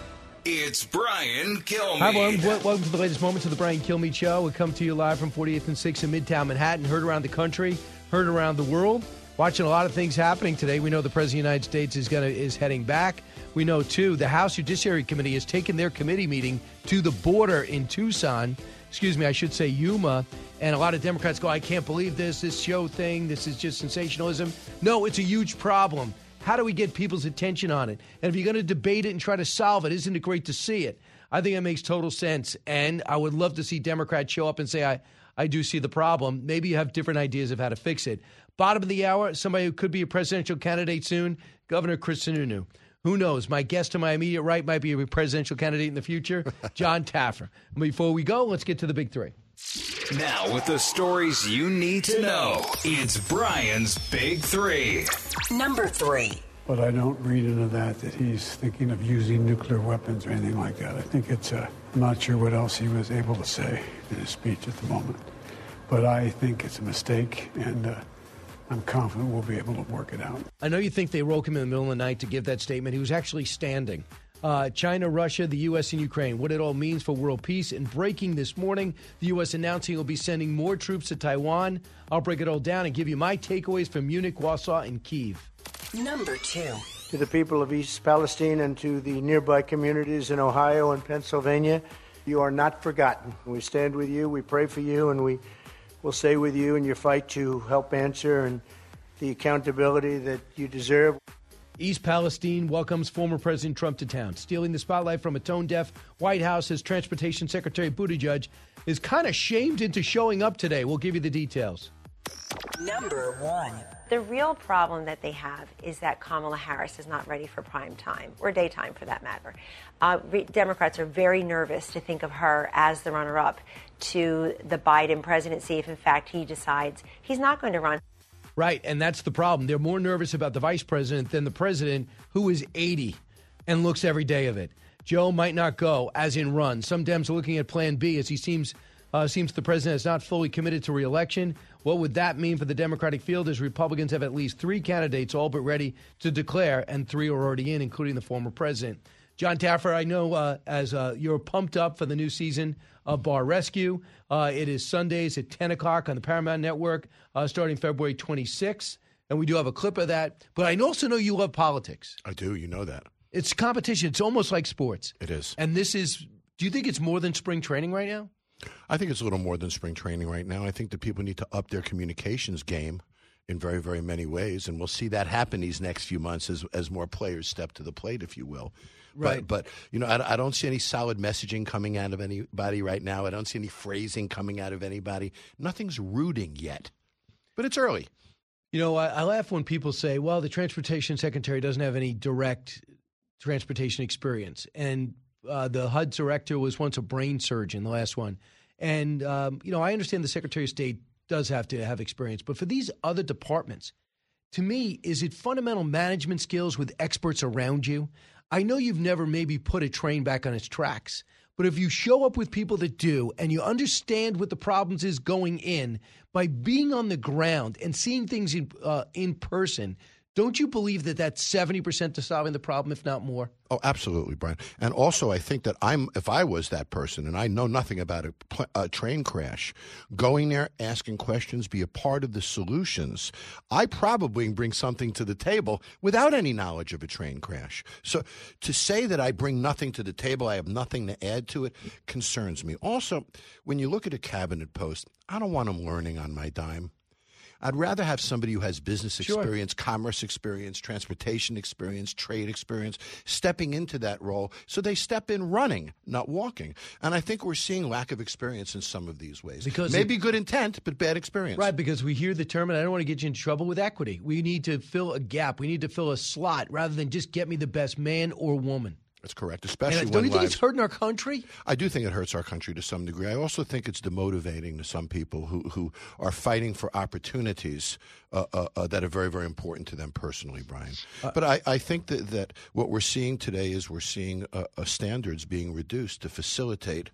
It's Brian Kilmeade. Hi, everyone. Welcome to the latest moments of the Brian Kilmeade Show. We come to you live from 48th and 6th in Midtown Manhattan. Heard around the country, heard around the world. Watching a lot of things happening today. We know the President of the United States is heading back. We know, too, the House Judiciary Committee has taken their committee meeting to the border in Tucson. Excuse me, I should say Yuma. And a lot of Democrats go, I can't believe this show thing. This is just sensationalism. No, it's a huge problem. How do we get people's attention on it? And if you're going to debate it and try to solve it, isn't it great to see it? I think it makes total sense. And I would love to see Democrats show up and say, I do see the problem. Maybe you have different ideas of how to fix it. Bottom of the hour, somebody who could be a presidential candidate soon, Governor Chris Sununu. Who knows? My guest to my immediate right might be a presidential candidate in the future, John Taffer. Before we go, let's get to the big three. Now, with the stories you need to know, it's Brian's Big Three. Number 3. But I don't read into that he's thinking of using nuclear weapons or anything like that. I think I'm not sure what else he was able to say in his speech at the moment. But I think it's a mistake, and I'm confident we'll be able to work it out. I know you think they woke him in the middle of the night to give that statement. He was actually standing. China, Russia, the U.S., and Ukraine, what it all means for world peace. And breaking this morning, the U.S. announcing it will be sending more troops to Taiwan. I'll break it all down and give you my takeaways from Munich, Warsaw, and Kyiv. Number 2. To the people of East Palestine and to the nearby communities in Ohio and Pennsylvania, you are not forgotten. We stand with you, we pray for you, and we will stay with you in your fight to help answer and the accountability that you deserve. East Palestine welcomes former President Trump to town. Stealing the spotlight from a tone-deaf White House as Transportation Secretary Buttigieg is kind of shamed into showing up today. We'll give you the details. Number 1. The real problem that they have is that Kamala Harris is not ready for prime time, or daytime for that matter. Democrats are very nervous to think of her as the runner-up to the Biden presidency if, in fact, he decides he's not going to run. Right, and that's the problem. They're more nervous about the vice president than the president, who is 80 and looks every day of it. Joe might not go, as in run. Some Dems are looking at Plan B, as he seems the president is not fully committed to re-election. What would that mean for the Democratic field as Republicans have at least 3 candidates all but ready to declare, and 3 are already in, including the former president. John Taffer, I know as you're pumped up for the new season of Bar Rescue. It is Sundays at 10 o'clock on the Paramount Network, starting February 26th. And we do have a clip of that. But I also know you love politics. I do. You know that. It's competition. It's almost like sports. It is. And this is, do you think it's more than spring training right now? I think it's a little more than spring training right now. I think that people need to up their communications game in very, very many ways. And we'll see that happen these next few months as more players step to the plate, if you will. Right. But you know, I don't see any solid messaging coming out of anybody right now. I don't see any phrasing coming out of anybody. Nothing's rooting yet. But it's early. You know, I laugh when people say, well, the transportation secretary doesn't have any direct transportation experience. And the HUD director was once a brain surgeon, the last one. And, you know, I understand the Secretary of State does have to have experience. But for these other departments, to me, is it fundamental management skills with experts around you? I know you've never maybe put a train back on its tracks, but if you show up with people that do and you understand what the problems is going in by being on the ground and seeing things in person, don't you believe that that's 70% to solving the problem, if not more? Oh, absolutely, Brian. And also, I think that if I was that person and I know nothing about a train crash, going there, asking questions, be a part of the solutions, I probably bring something to the table without any knowledge of a train crash. So to say that I bring nothing to the table, I have nothing to add to it, concerns me. Also, when you look at a cabinet post, I don't want them learning on my dime. I'd rather have somebody who has business experience, commerce experience, transportation experience, trade experience, stepping into that role. So they step in running, not walking. And I think we're seeing lack of experience in some of these ways. Because maybe good intent, but bad experience. Right, because we hear the term, and I don't want to get you in trouble with equity. We need to fill a gap. We need to fill a slot rather than just get me the best man or woman. That's correct, especially when don't you think it's hurting our country? I do think it hurts our country to some degree. I also think it's demotivating to some people who are fighting for opportunities that are very, very important to them personally, Brian. But I think that what we're seeing today is we're seeing standards being reduced to facilitate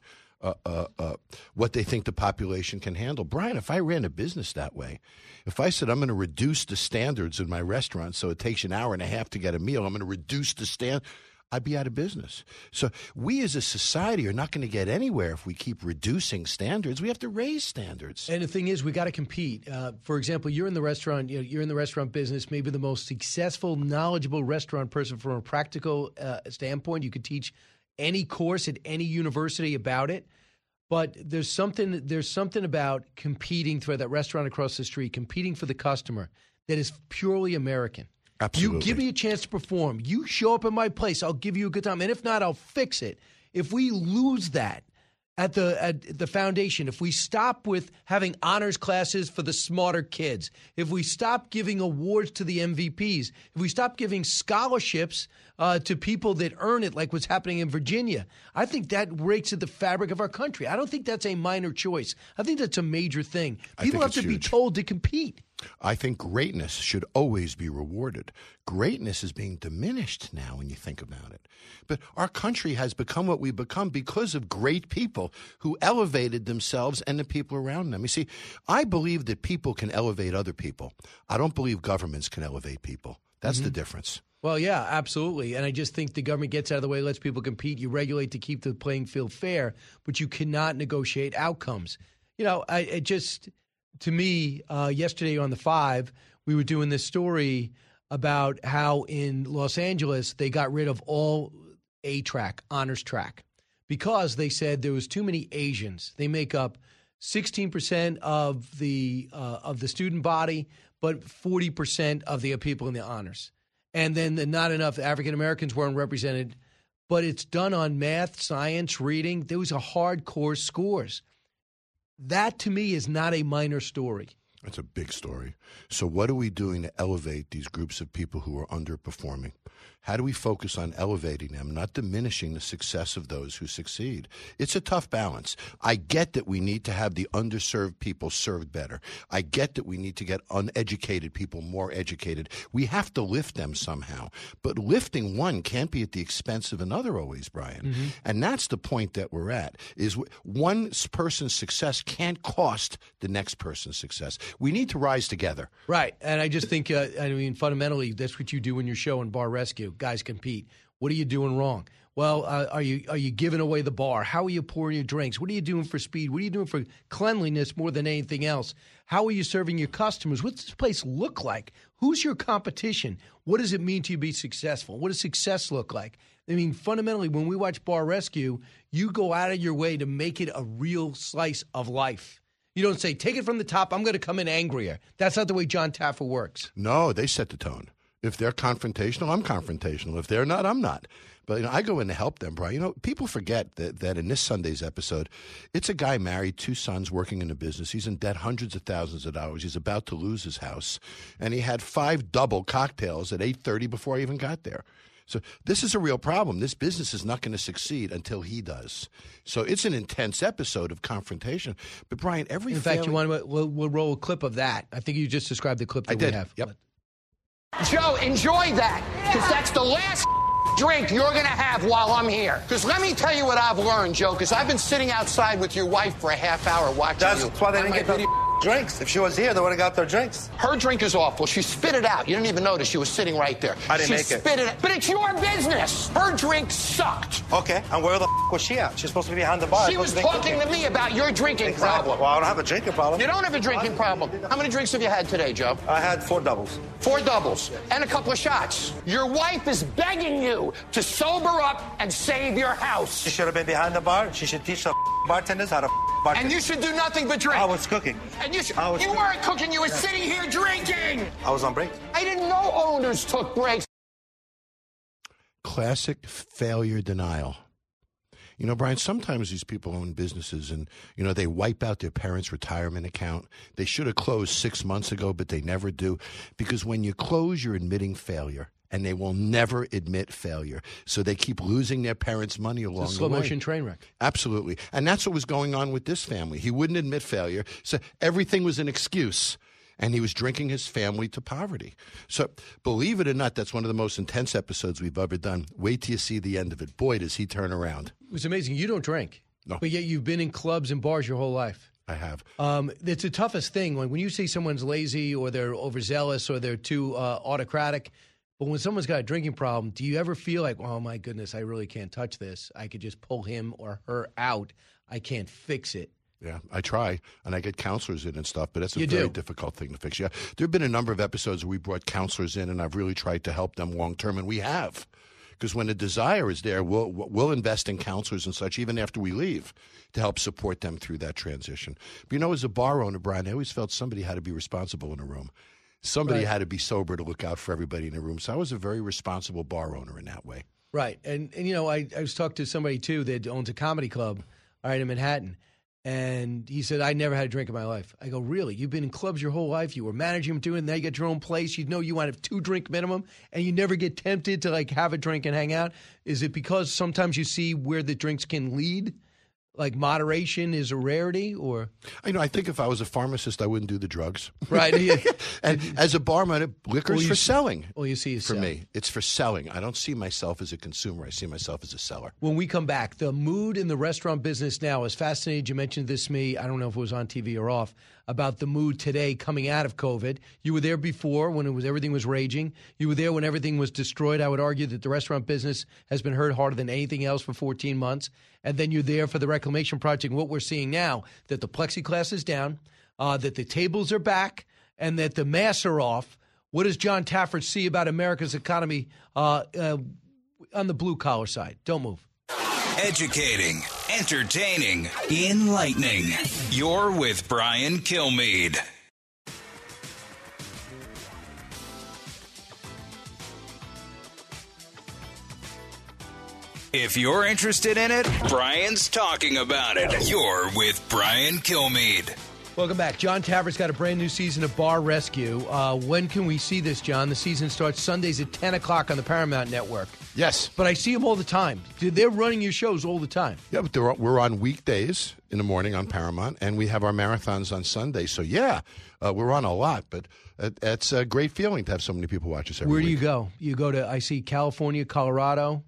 what they think the population can handle. Brian, if I ran a business that way, if I said I'm going to reduce the standards in my restaurant so it takes you an hour and a half to get a meal, I'm going to reduce the standard, I'd be out of business. So we as a society are not going to get anywhere if we keep reducing standards. We have to raise standards. And the thing is, we got to compete. For example, you're in the restaurant. You're in the restaurant business, maybe the most successful, knowledgeable restaurant person from a practical standpoint. You could teach any course at any university about it. But there's something about competing for that restaurant across the street, competing for the customer, that is purely American. Absolutely. You give me a chance to perform. You show up at my place, I'll give you a good time. And if not, I'll fix it. If we lose that at the foundation, if we stop with having honors classes for the smarter kids, if we stop giving awards to the MVPs, if we stop giving scholarships to people that earn it, like what's happening in Virginia, I think that breaks at the fabric of our country. I don't think that's a minor choice. I think that's a major thing. People have to be told to compete. I think greatness should always be rewarded. Greatness is being diminished now when you think about it. But our country has become what we've become because of great people who elevated themselves and the people around them. You see, I believe that people can elevate other people. I don't believe governments can elevate people. That's the difference. Well, yeah, absolutely. And I just think the government gets out of the way, lets people compete. You regulate to keep the playing field fair, but you cannot negotiate outcomes. You know, to me, yesterday on The Five, we were doing this story about how in Los Angeles they got rid of all A-track, honors track, because they said there was too many Asians. They make up 16% of the student body, but 40% of the people in the honors. And then not enough African Americans weren't represented. But it's done on math, science, reading. Those are hardcore scores. That, to me, is not a minor story. That's a big story. So what are we doing to elevate these groups of people who are underperforming? How do we focus on elevating them, not diminishing the success of those who succeed? It's a tough balance. I get that we need to have the underserved people served better. I get that we need to get uneducated people more educated. We have to lift them somehow. But lifting one can't be at the expense of another always, Brian. Mm-hmm. And that's the point that we're at, is one person's success can't cost the next person's success. We need to rise together. Right. And I just think, fundamentally, that's what you do in your show in Bar Rescue. Guys compete. What are you doing wrong? Well, are you giving away the bar? How are you pouring your drinks? What are you doing for speed? What are you doing for cleanliness more than anything else? How are you serving your customers? What's this place look like? Who's your competition? What does it mean to be successful? What does success look like? I mean, fundamentally, when we watch Bar Rescue, you go out of your way to make it a real slice of life. You don't say, take it from the top, I'm going to come in angrier. That's not the way John Taffer works. No, they set the tone. If they're confrontational, I'm confrontational. If they're not, I'm not. But I go in to help them, Brian. People forget that in this Sunday's episode, it's a guy married, 2 sons, working in a business. He's in debt hundreds of thousands of dollars. He's about to lose his house. And he had 5 double cocktails at 8:30 before I even got there. So this is a real problem. This business is not going to succeed until he does. So it's an intense episode of confrontation. But, Brian, In fact, we'll roll a clip of that. I think you just described the clip that we have. Yep. Joe, enjoy that, because that's the last drink you're going to have while I'm here. Because let me tell you what I've learned, Joe, because I've been sitting outside with your wife for a half hour watching you. That's why they didn't get the drinks. If she was here, they would have got their drinks. Her drink is awful. She spit it out. You didn't even notice. She was sitting right there. I didn't make it. She spit it out. But it's your business. Her drink sucked. Okay, and where the was she at? She's supposed to be behind the bar. She was talking to me about your drinking problem. Well, I don't have a drinking problem. You don't have a drinking problem. How many drinks have you had today, Joe? I had 4 doubles. 4 doubles. And a couple of shots. Your wife is begging you to sober up and save your house. She should have been behind the bar. She should teach the bartenders how to And you should do nothing but drink. I was cooking. And you weren't cooking. You were sitting here drinking. I was on break. I didn't know owners took breaks. Classic failure denial. You know, Brian, sometimes these people own businesses and, you know, they wipe out their parents' retirement account. They should have closed 6 months ago, but they never do. Because when you close, you're admitting failure. And they will never admit failure. So they keep losing their parents' money along the way. It's a slow-motion train wreck. Absolutely. And that's what was going on with this family. He wouldn't admit failure. So everything was an excuse. And he was drinking his family to poverty. So believe it or not, that's one of the most intense episodes we've ever done. Wait till you see the end of it. Boy, does he turn around. It was amazing. You don't drink. No. But yet you've been in clubs and bars your whole life. I have. It's the toughest thing. When you see someone's lazy or they're overzealous or they're too autocratic, but when someone's got a drinking problem, do you ever feel like, oh, my goodness, I really can't touch this. I could just pull him or her out. I can't fix it. Yeah, I try, and I get counselors in and stuff, but it's a very difficult thing to fix. Yeah, there have been a number of episodes where we brought counselors in, and I've really tried to help them long term, and we have. Because when the desire is there, we'll invest in counselors and such, even after we leave, to help support them through that transition. But, you know, as a bar owner, Brian, I always felt somebody had to be responsible in a room. Somebody had to be sober to look out for everybody in the room. So I was a very responsible bar owner in that way. Right. And you know, I was talking to somebody, too, that owns a comedy club in Manhattan. And he said, I never had a drink in my life. I go, really? You've been in clubs your whole life. You were managing them, doing it. Now you got your own place. You know you want to have 2-drink minimum, and you never get tempted to, like, have a drink and hang out. Is it because sometimes you see where the drinks can lead? Like moderation is a rarity, or? I think if I was a pharmacist, I wouldn't do the drugs. Right. And as a barman, liquor's for selling. Well, you see, for me, it's for selling. I don't see myself as a consumer. I see myself as a seller. When we come back, the mood in the restaurant business now is fascinating. You mentioned this to me. I don't know if it was on TV or off, about the mood today coming out of COVID. You were there before when everything was raging. You were there when everything was destroyed. I would argue that the restaurant business has been hurt harder than anything else for 14 months. And then you're there for the reclamation project. And what we're seeing now, that the plexiglass is down, that the tables are back, and that the masks are off. What does John Taffer see about America's economy on the blue-collar side? Don't move. Educating, entertaining, enlightening. You're with Brian Kilmeade. If you're interested in it, Brian's talking about it. You're with Brian Kilmeade. Welcome back. John Taffer's got a brand new season of Bar Rescue. When can we see this, John? The season starts Sundays at 10 o'clock on the Paramount Network. Yes. But I see them all the time. They're running your shows all the time. Yeah, but we're on weekdays in the morning on Paramount, and we have our marathons on Sunday. So, yeah, we're on a lot, but it's a great feeling to have so many people watch us every week. Where do you go? You go to, I see, California, Colorado,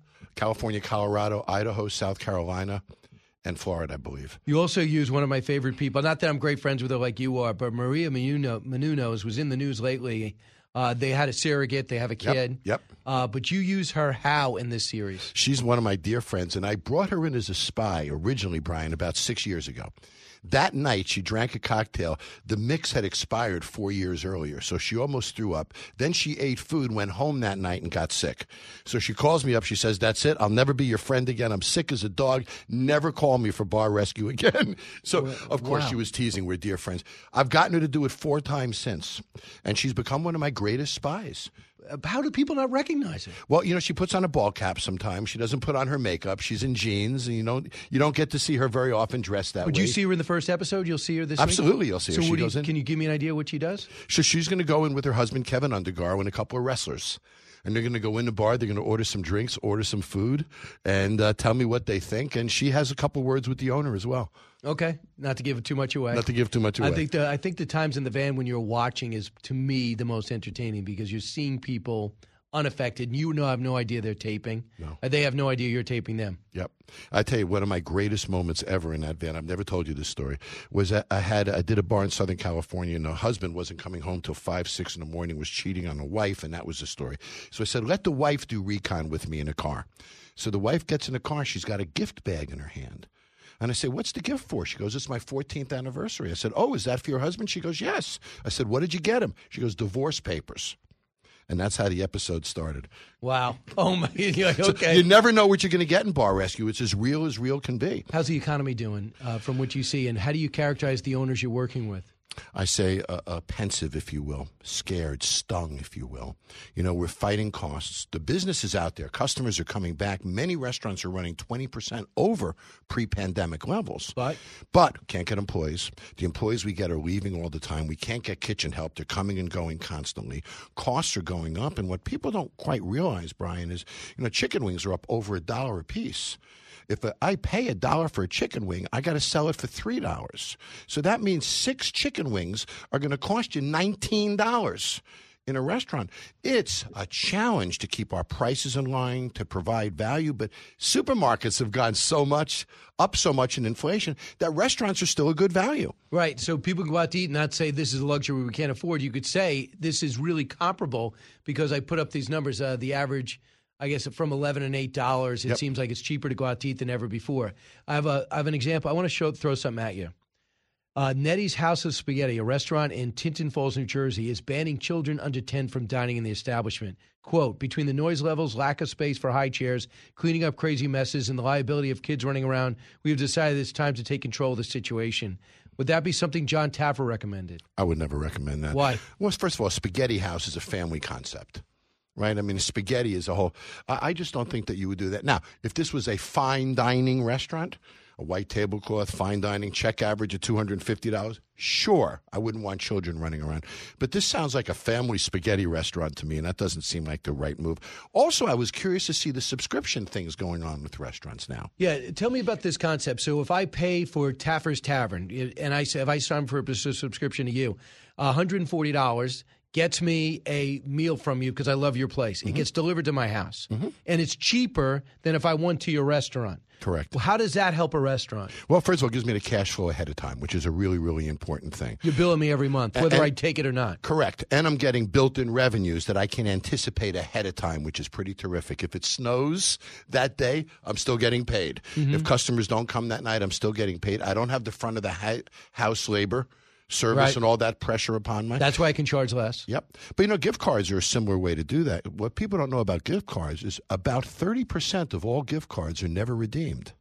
Idaho, South Carolina, and Florida, I believe. You also use one of my favorite people. Not that I'm great friends with her like you are, but Maria Menounos was in the news lately. They had a surrogate. They have a kid. Yep. But you use her how in this series? She's one of my dear friends, and I brought her in as a spy originally, Brian, about 6 years ago. That night, she drank a cocktail. The mix had expired 4 years earlier, so she almost threw up. Then she ate food, went home that night, and got sick. So she calls me up. She says, that's it. I'll never be your friend again. I'm sick as a dog. Never call me for Bar Rescue again. So, of course, she was teasing. We're dear friends. I've gotten her to do it 4 times since, and she's become one of my greatest spies. How do people not recognize her? Well, she puts on a ball cap sometimes. She doesn't put on her makeup. She's in jeans, and you don't get to see her very often dressed that way. Would you see her in the first episode? You'll see her this week? Absolutely, you'll see her. So can you give me an idea what she does? So she's going to go in with her husband, Kevin Undergaro, and a couple of wrestlers. And they're going to go in the bar. They're going to order some drinks, order some food, and tell me what they think. And she has a couple words with the owner as well. Okay, not to give too much away. Not to give too much away. I think the times in the van when you're watching is, to me, the most entertaining because you're seeing people unaffected. You have no idea they're taping. No. They have no idea you're taping them. Yep. I tell you, one of my greatest moments ever in that van, I've never told you this story, was I did a bar in Southern California, and the husband wasn't coming home till 5, 6 in the morning, was cheating on the wife, and that was the story. So I said, let the wife do recon with me in a car. So the wife gets in the car. She's got a gift bag in her hand. And I say, what's the gift for? She goes, it's my 14th anniversary. I said, oh, is that for your husband? She goes, yes. I said, what did you get him? She goes, divorce papers. And that's how the episode started. Wow. Oh, my. Okay. So you never know what you're going to get in bar rescue. It's as real can be. How's the economy doing from what you see, and how do you characterize the owners you're working with? I say pensive, if you will, scared, stung, if you will. You know, we're fighting costs. The business is out there. Customers are coming back. Many restaurants are running 20% over pre-pandemic levels. But can't get employees. The employees we get are leaving all the time. We can't get kitchen help. They're coming and going constantly. Costs are going up. And what people don't quite realize, Brian, is, you know, chicken wings are up over $1 a piece. If I pay $1 for a chicken wing, I got to sell it for $3. So that means 6 chicken wings are going to cost you $19 in a restaurant. It's a challenge to keep our prices in line, to provide value, but supermarkets have gone up so much in inflation that restaurants are still a good value. Right. So people can go out to eat and not say this is a luxury we can't afford. You could say this is really comparable because I put up these numbers, the average, I guess, from $11 and $8, it seems like it's cheaper to go out to eat than ever before. I have an example. I want to throw something at you. Nettie's House of Spaghetti, a restaurant in Tinton Falls, New Jersey, is banning children under 10 from dining in the establishment. Quote, between the noise levels, lack of space for high chairs, cleaning up crazy messes, and the liability of kids running around, we have decided it's time to take control of the situation. Would that be something John Taffer recommended? I would never recommend that. Why? Well, first of all, Spaghetti House is a family concept. Right? I mean, spaghetti is a whole. I just don't think that you would do that. Now, if this was a fine dining restaurant, a white tablecloth, fine dining, check average of $250, sure, I wouldn't want children running around. But this sounds like a family spaghetti restaurant to me, and that doesn't seem like the right move. Also, I was curious to see the subscription things going on with restaurants now. Yeah, tell me about this concept. So if I pay for Taffer's Tavern, and if I sign for a subscription to you, $140 gets me a meal from you because I love your place. It gets delivered to my house. And it's cheaper than if I went to your restaurant. Correct. Well, how does that help a restaurant? Well, first of all, it gives me the cash flow ahead of time, which is a really, really important thing. You're billing me every month, whether I take it or not. Correct. And I'm getting built-in revenues that I can anticipate ahead of time, which is pretty terrific. If it snows that day, I'm still getting paid. If customers don't come that night, I'm still getting paid. I don't have the front of the house labor service and all that pressure upon me. That's why I can charge less. Yep. But, you know, gift cards are a similar way to do that. What people don't know about gift cards is about 30% of all gift cards are never redeemed.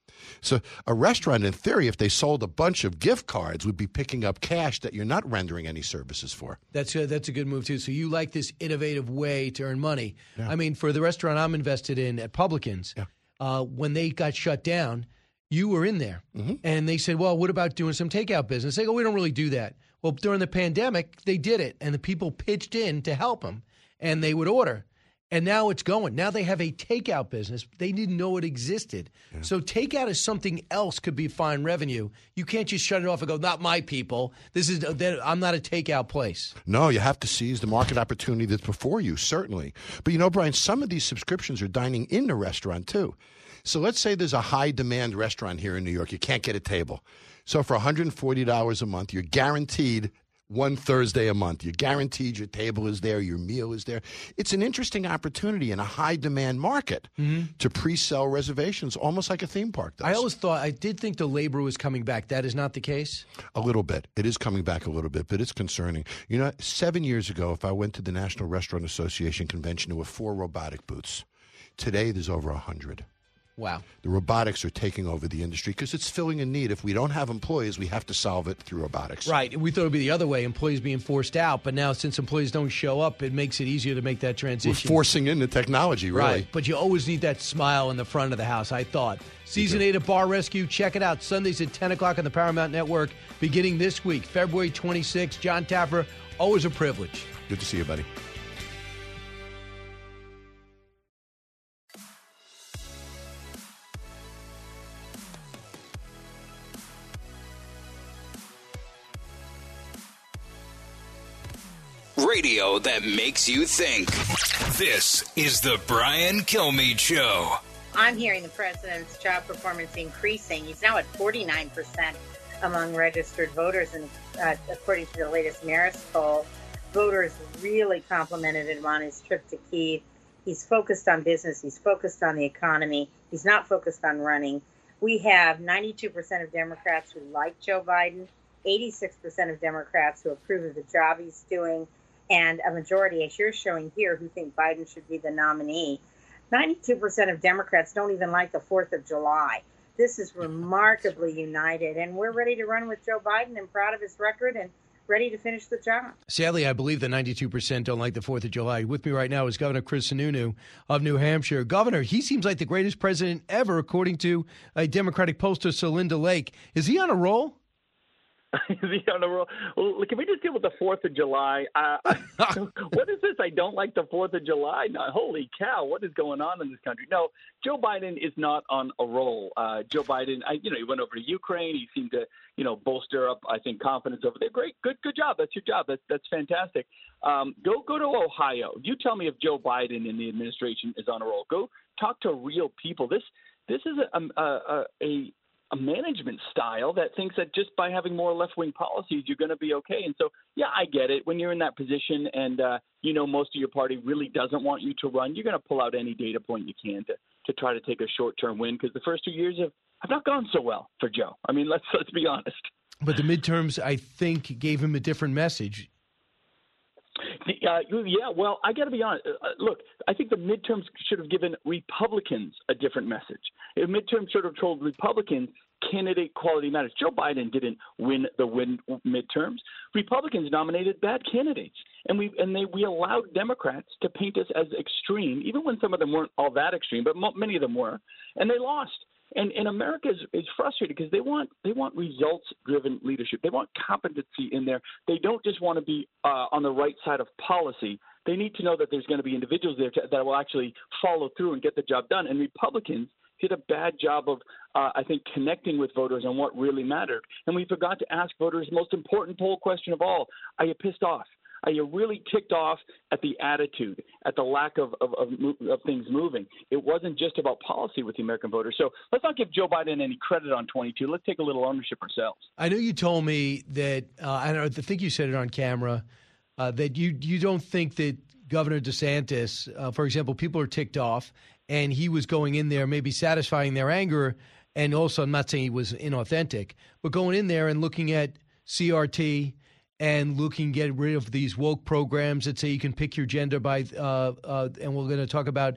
So a restaurant, in theory, if they sold a bunch of gift cards, would be picking up cash that you're not rendering any services for. That's a good move, too. So you like this innovative way to earn money. Yeah. I mean, for the restaurant I'm invested in at Publicans, when they got shut down, you were in there. And they said, well, what about doing some takeout business? They go, we don't really do that. Well, during the pandemic, they did it, and the people pitched in to help them, and they would order. And now it's going. Now they have a takeout business. They didn't know it existed. Yeah. So takeout is something else could be fine revenue. You can't just shut it off and go, not my people. I'm not a takeout place. No, you have to seize the market opportunity that's before you, certainly. But, you know, Brian, some of these subscriptions are dining in the restaurant, too. So let's say there's a high-demand restaurant here in New York. You can't get a table. So for $140 a month, you're guaranteed one Thursday a month. You're guaranteed your table is there, your meal is there. It's an interesting opportunity in a high-demand market to pre-sell reservations, almost like a theme park does. I did think the labor was coming back. That is not the case? A little bit. It is coming back a little bit, but it's concerning. You know, 7 years ago, if I went to the National Restaurant Association convention, there were 4 robotic booths. Today, there's over 100. Wow. The robotics are taking over the industry because it's filling a need. If we don't have employees, we have to solve it through robotics. Right. We thought it would be the other way, employees being forced out. But now since employees don't show up, it makes it easier to make that transition. We're forcing in the technology, really. Right. But you always need that smile in the front of the house, I thought. Season 8 of Bar Rescue. Check it out. Sundays at 10 o'clock on the Paramount Network, beginning this week, February 26th. John Taffer, always a privilege. Good to see you, buddy. Radio that makes you think. This is the Brian Kilmeade Show. I'm hearing the president's job performance increasing. He's now at 49% among registered voters, and according to the latest Marist poll, voters really complimented him on his trip to Kyiv. He's focused on business. He's focused on the economy. He's not focused on running. We have 92% of Democrats who like Joe Biden, 86% of Democrats who approve of the job he's doing, and a majority, as you're showing here, who think Biden should be the nominee. 92% of Democrats don't even like the 4th of July. This is remarkably united, and we're ready to run with Joe Biden and proud of his record and ready to finish the job. Sadly, I believe that 92% don't like the 4th of July. With me right now is Governor Chris Sununu of New Hampshire. Governor, he seems like the greatest president ever, according to a Democratic pollster, Celinda Lake. Is he on a roll? Is he on a roll? Well, can we just deal with the 4th of July? What is this? I don't like the 4th of July. No, holy cow, what is going on in this country? No, Joe Biden is not on a roll. Joe Biden, he went over to Ukraine. He seemed to, bolster up, I think, confidence over there. Great, good job. That's your job. That's fantastic. Go to Ohio. You tell me if Joe Biden and the administration is on a roll. Go talk to real people. This is a management style that thinks that just by having more left-wing policies, you're going to be okay. And so, yeah, I get it. When you're in that position and, most of your party really doesn't want you to run, you're going to pull out any data point you can to try to take a short-term win because the first 2 years have not gone so well for Joe. I mean, let's be honest. But the midterms, I think, gave him a different message. Yeah, well, I got to be honest. Look, I think the midterms should have given Republicans a different message. If midterms should have told Republicans candidate quality matters. Joe Biden didn't win midterms. Republicans nominated bad candidates, and we allowed Democrats to paint us as extreme, even when some of them weren't all that extreme, but many of them were, and they lost. And America is frustrated because they want results-driven leadership. They want competency in there. They don't just want to be on the right side of policy. They need to know that there's going to be individuals there that will actually follow through and get the job done. And Republicans did a bad job of, I think, connecting with voters on what really mattered. And we forgot to ask voters the most important poll question of all: are you pissed off? Are you really ticked off at the attitude, at the lack of things moving? It wasn't just about policy with the American voter. So let's not give Joe Biden any credit on 22. Let's take a little ownership ourselves. I know you told me that, I think you said it on camera, that you don't think that Governor DeSantis, for example, people are ticked off, and he was going in there maybe satisfying their anger. And also, I'm not saying he was inauthentic, but going in there and looking at CRT and looking get rid of these woke programs that say you can pick your gender by, and we're going to talk about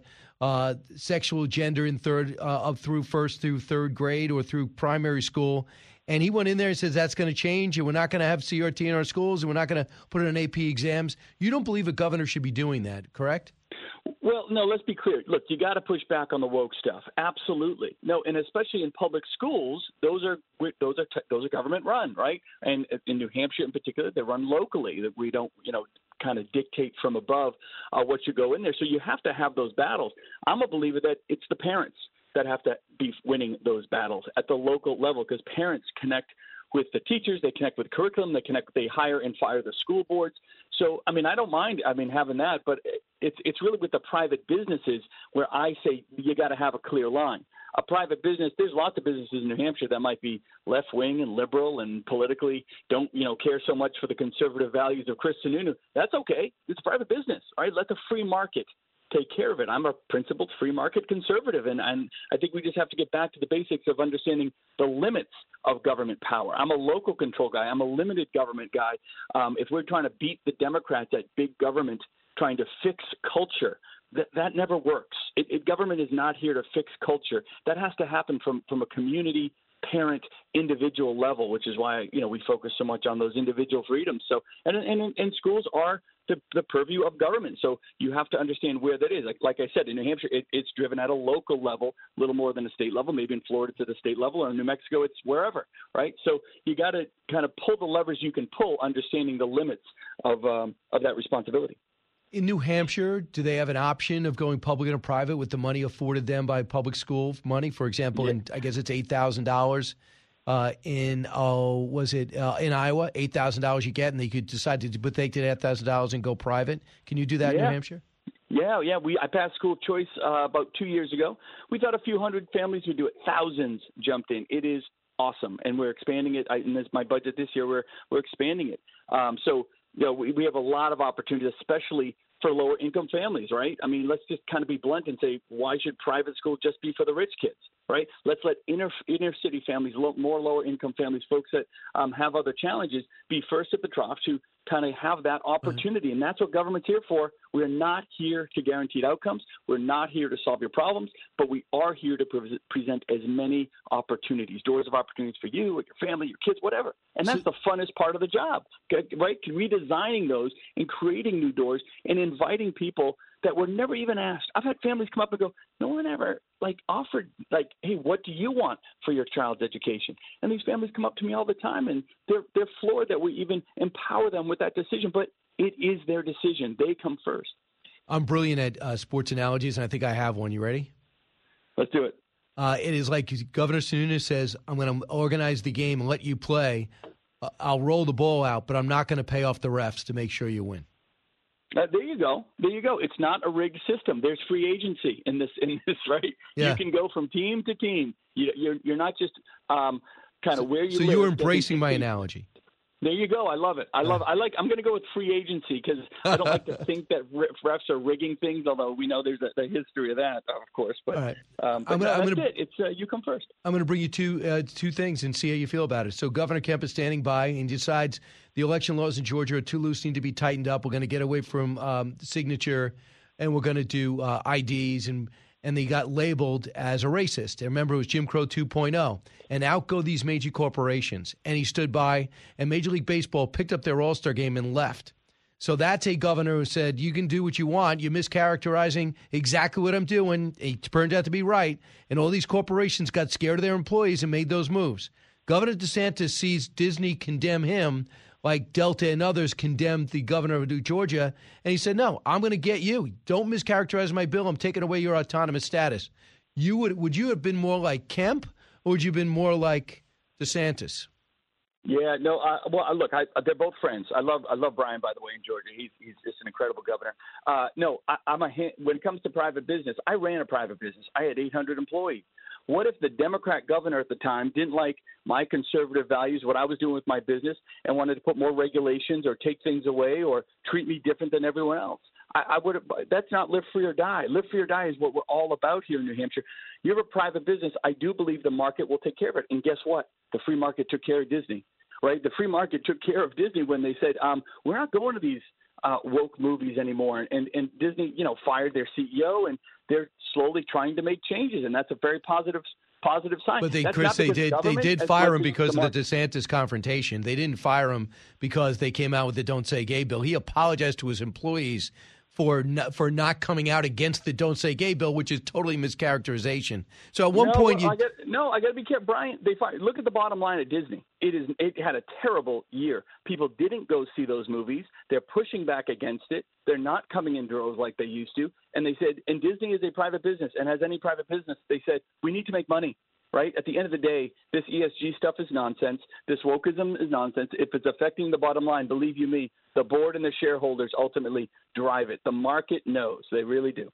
sexual gender in up through first through third grade or through primary school. And he went in there and says that's going to change, and we're not going to have CRT in our schools, and we're not going to put it on AP exams. You don't believe a governor should be doing that, correct? Well, no, let's be clear. Look, you got to push back on the woke stuff. Absolutely. No, and especially in public schools, those are government run, right? And in New Hampshire in particular, they run locally. That we don't, kind of dictate from above what should go in there. So you have to have those battles. I'm a believer that it's the parents that have to be winning those battles at the local level because parents connect with the teachers, they connect with curriculum, they hire and fire the school boards. So, I don't mind, having that, but it's really with the private businesses where I say you got to have a clear line. A private business, there's lots of businesses in New Hampshire that might be left-wing and liberal and politically don't, care so much for the conservative values of Chris Sununu. That's okay. It's a private business, right? Let the free market take care of it. I'm a principled free market conservative, and I think we just have to get back to the basics of understanding the limits of government power. I'm a local control guy. I'm a limited government guy. If we're trying to beat the Democrats at big government trying to fix culture, that never works. Government is not here to fix culture. That has to happen from a community, parent, individual level, which is why we focus so much on those individual freedoms. So and schools are the purview of government. So you have to understand where that is. Like I said, in New Hampshire, it's driven at a local level, a little more than a state level. Maybe in Florida to the state level, or in New Mexico, it's wherever, right? So you got to kind of pull the levers you can pull, understanding the limits of that responsibility. In New Hampshire, do they have an option of going public and private with the money afforded them by public school money? For example, I guess it's $8,000 in Iowa, $8,000 you get, and they could decide to take that $8,000 and go private. Can you do that in New Hampshire? Yeah. I passed school choice about 2 years ago. We thought a few hundred families would do it. Thousands jumped in. It is awesome, and we're expanding it. And this my budget this year. We're expanding it. So we have a lot of opportunities, especially for lower income families, right? Let's just kind of be blunt and say, why should private school just be for the rich kids, right? Let's let inner city families, more lower income families, folks that have other challenges, be first at the trough to kind of have that opportunity. And that's what government's here for. We're not here to guarantee outcomes. We're not here to solve your problems, but we are here to present as many opportunities, doors of opportunities for you, your family, your kids, whatever. And that's the funnest part of the job, right? Redesigning those and creating new doors and inviting people that were never even asked. I've had families come up and go, no one ever offered, hey, what do you want for your child's education? And these families come up to me all the time, and they're floored that we even empower them with that decision. But it is their decision. They come first. I'm brilliant at sports analogies, and I think I have one. You ready? Let's do it. It is like Governor Sununu says, I'm going to organize the game and let you play. I'll roll the ball out, but I'm not going to pay off the refs to make sure you win. There you go. It's not a rigged system. There's free agency in this, right? Yeah. You can go from team to team. You're not just kind of where you live. So you're embracing my analogy. There you go. I love it. I'm going to go with free agency because I don't like to think that refs are rigging things, although we know there's a history of that, of course. But, all right. That's it. It's you come first. I'm going to bring you two things and see how you feel about it. So Governor Kemp is standing by and decides the election laws in Georgia are too loose, need to be tightened up. We're going to get away from signature, and we're going to do IDs, and they got labeled as a racist. And remember, it was Jim Crow 2.0. And out go these major corporations. And he stood by, and Major League Baseball picked up their All-Star game and left. So that's a governor who said, you can do what you want. You're mischaracterizing exactly what I'm doing. It turned out to be right. And all these corporations got scared of their employees and made those moves. Governor DeSantis sees Disney condemn him like Delta and others condemned the governor of Georgia. And he said, no, I'm going to get you. Don't mischaracterize my bill. I'm taking away your autonomous status. Would you have been more like Kemp, or would you have been more like DeSantis? Yeah, no. Well, look, they're both friends. I love Brian, by the way, in Georgia. He's just an incredible governor. When it comes to private business, I ran a private business. I had 800 employees. What if the Democrat governor at the time didn't like my conservative values, what I was doing with my business, and wanted to put more regulations or take things away or treat me different than everyone else? I would have. That's not live free or die. Live free or die is what we're all about here in New Hampshire. You have a private business. I do believe the market will take care of it. And guess what? The free market took care of Disney, right? The free market took care of Disney when they said, we're not going to these woke movies anymore. And Disney, fired their CEO, and they're slowly trying to make changes. And that's a very positive sign. But they did fire him because of the DeSantis confrontation. They didn't fire him because they came out with the Don't Say Gay bill. He apologized to his employees for not coming out against the Don't Say Gay bill, which is totally mischaracterization. So at one point, I got to be careful, Brian. Look at the bottom line at Disney. It had a terrible year. People didn't go see those movies. They're pushing back against it. They're not coming in droves like they used to. And they said, and Disney is a private business, and as any private business, they said, we need to make money. Right? At the end of the day, this ESG stuff is nonsense. This wokeism is nonsense. If it's affecting the bottom line, believe you me, the board and the shareholders ultimately drive it. The market knows. They really do.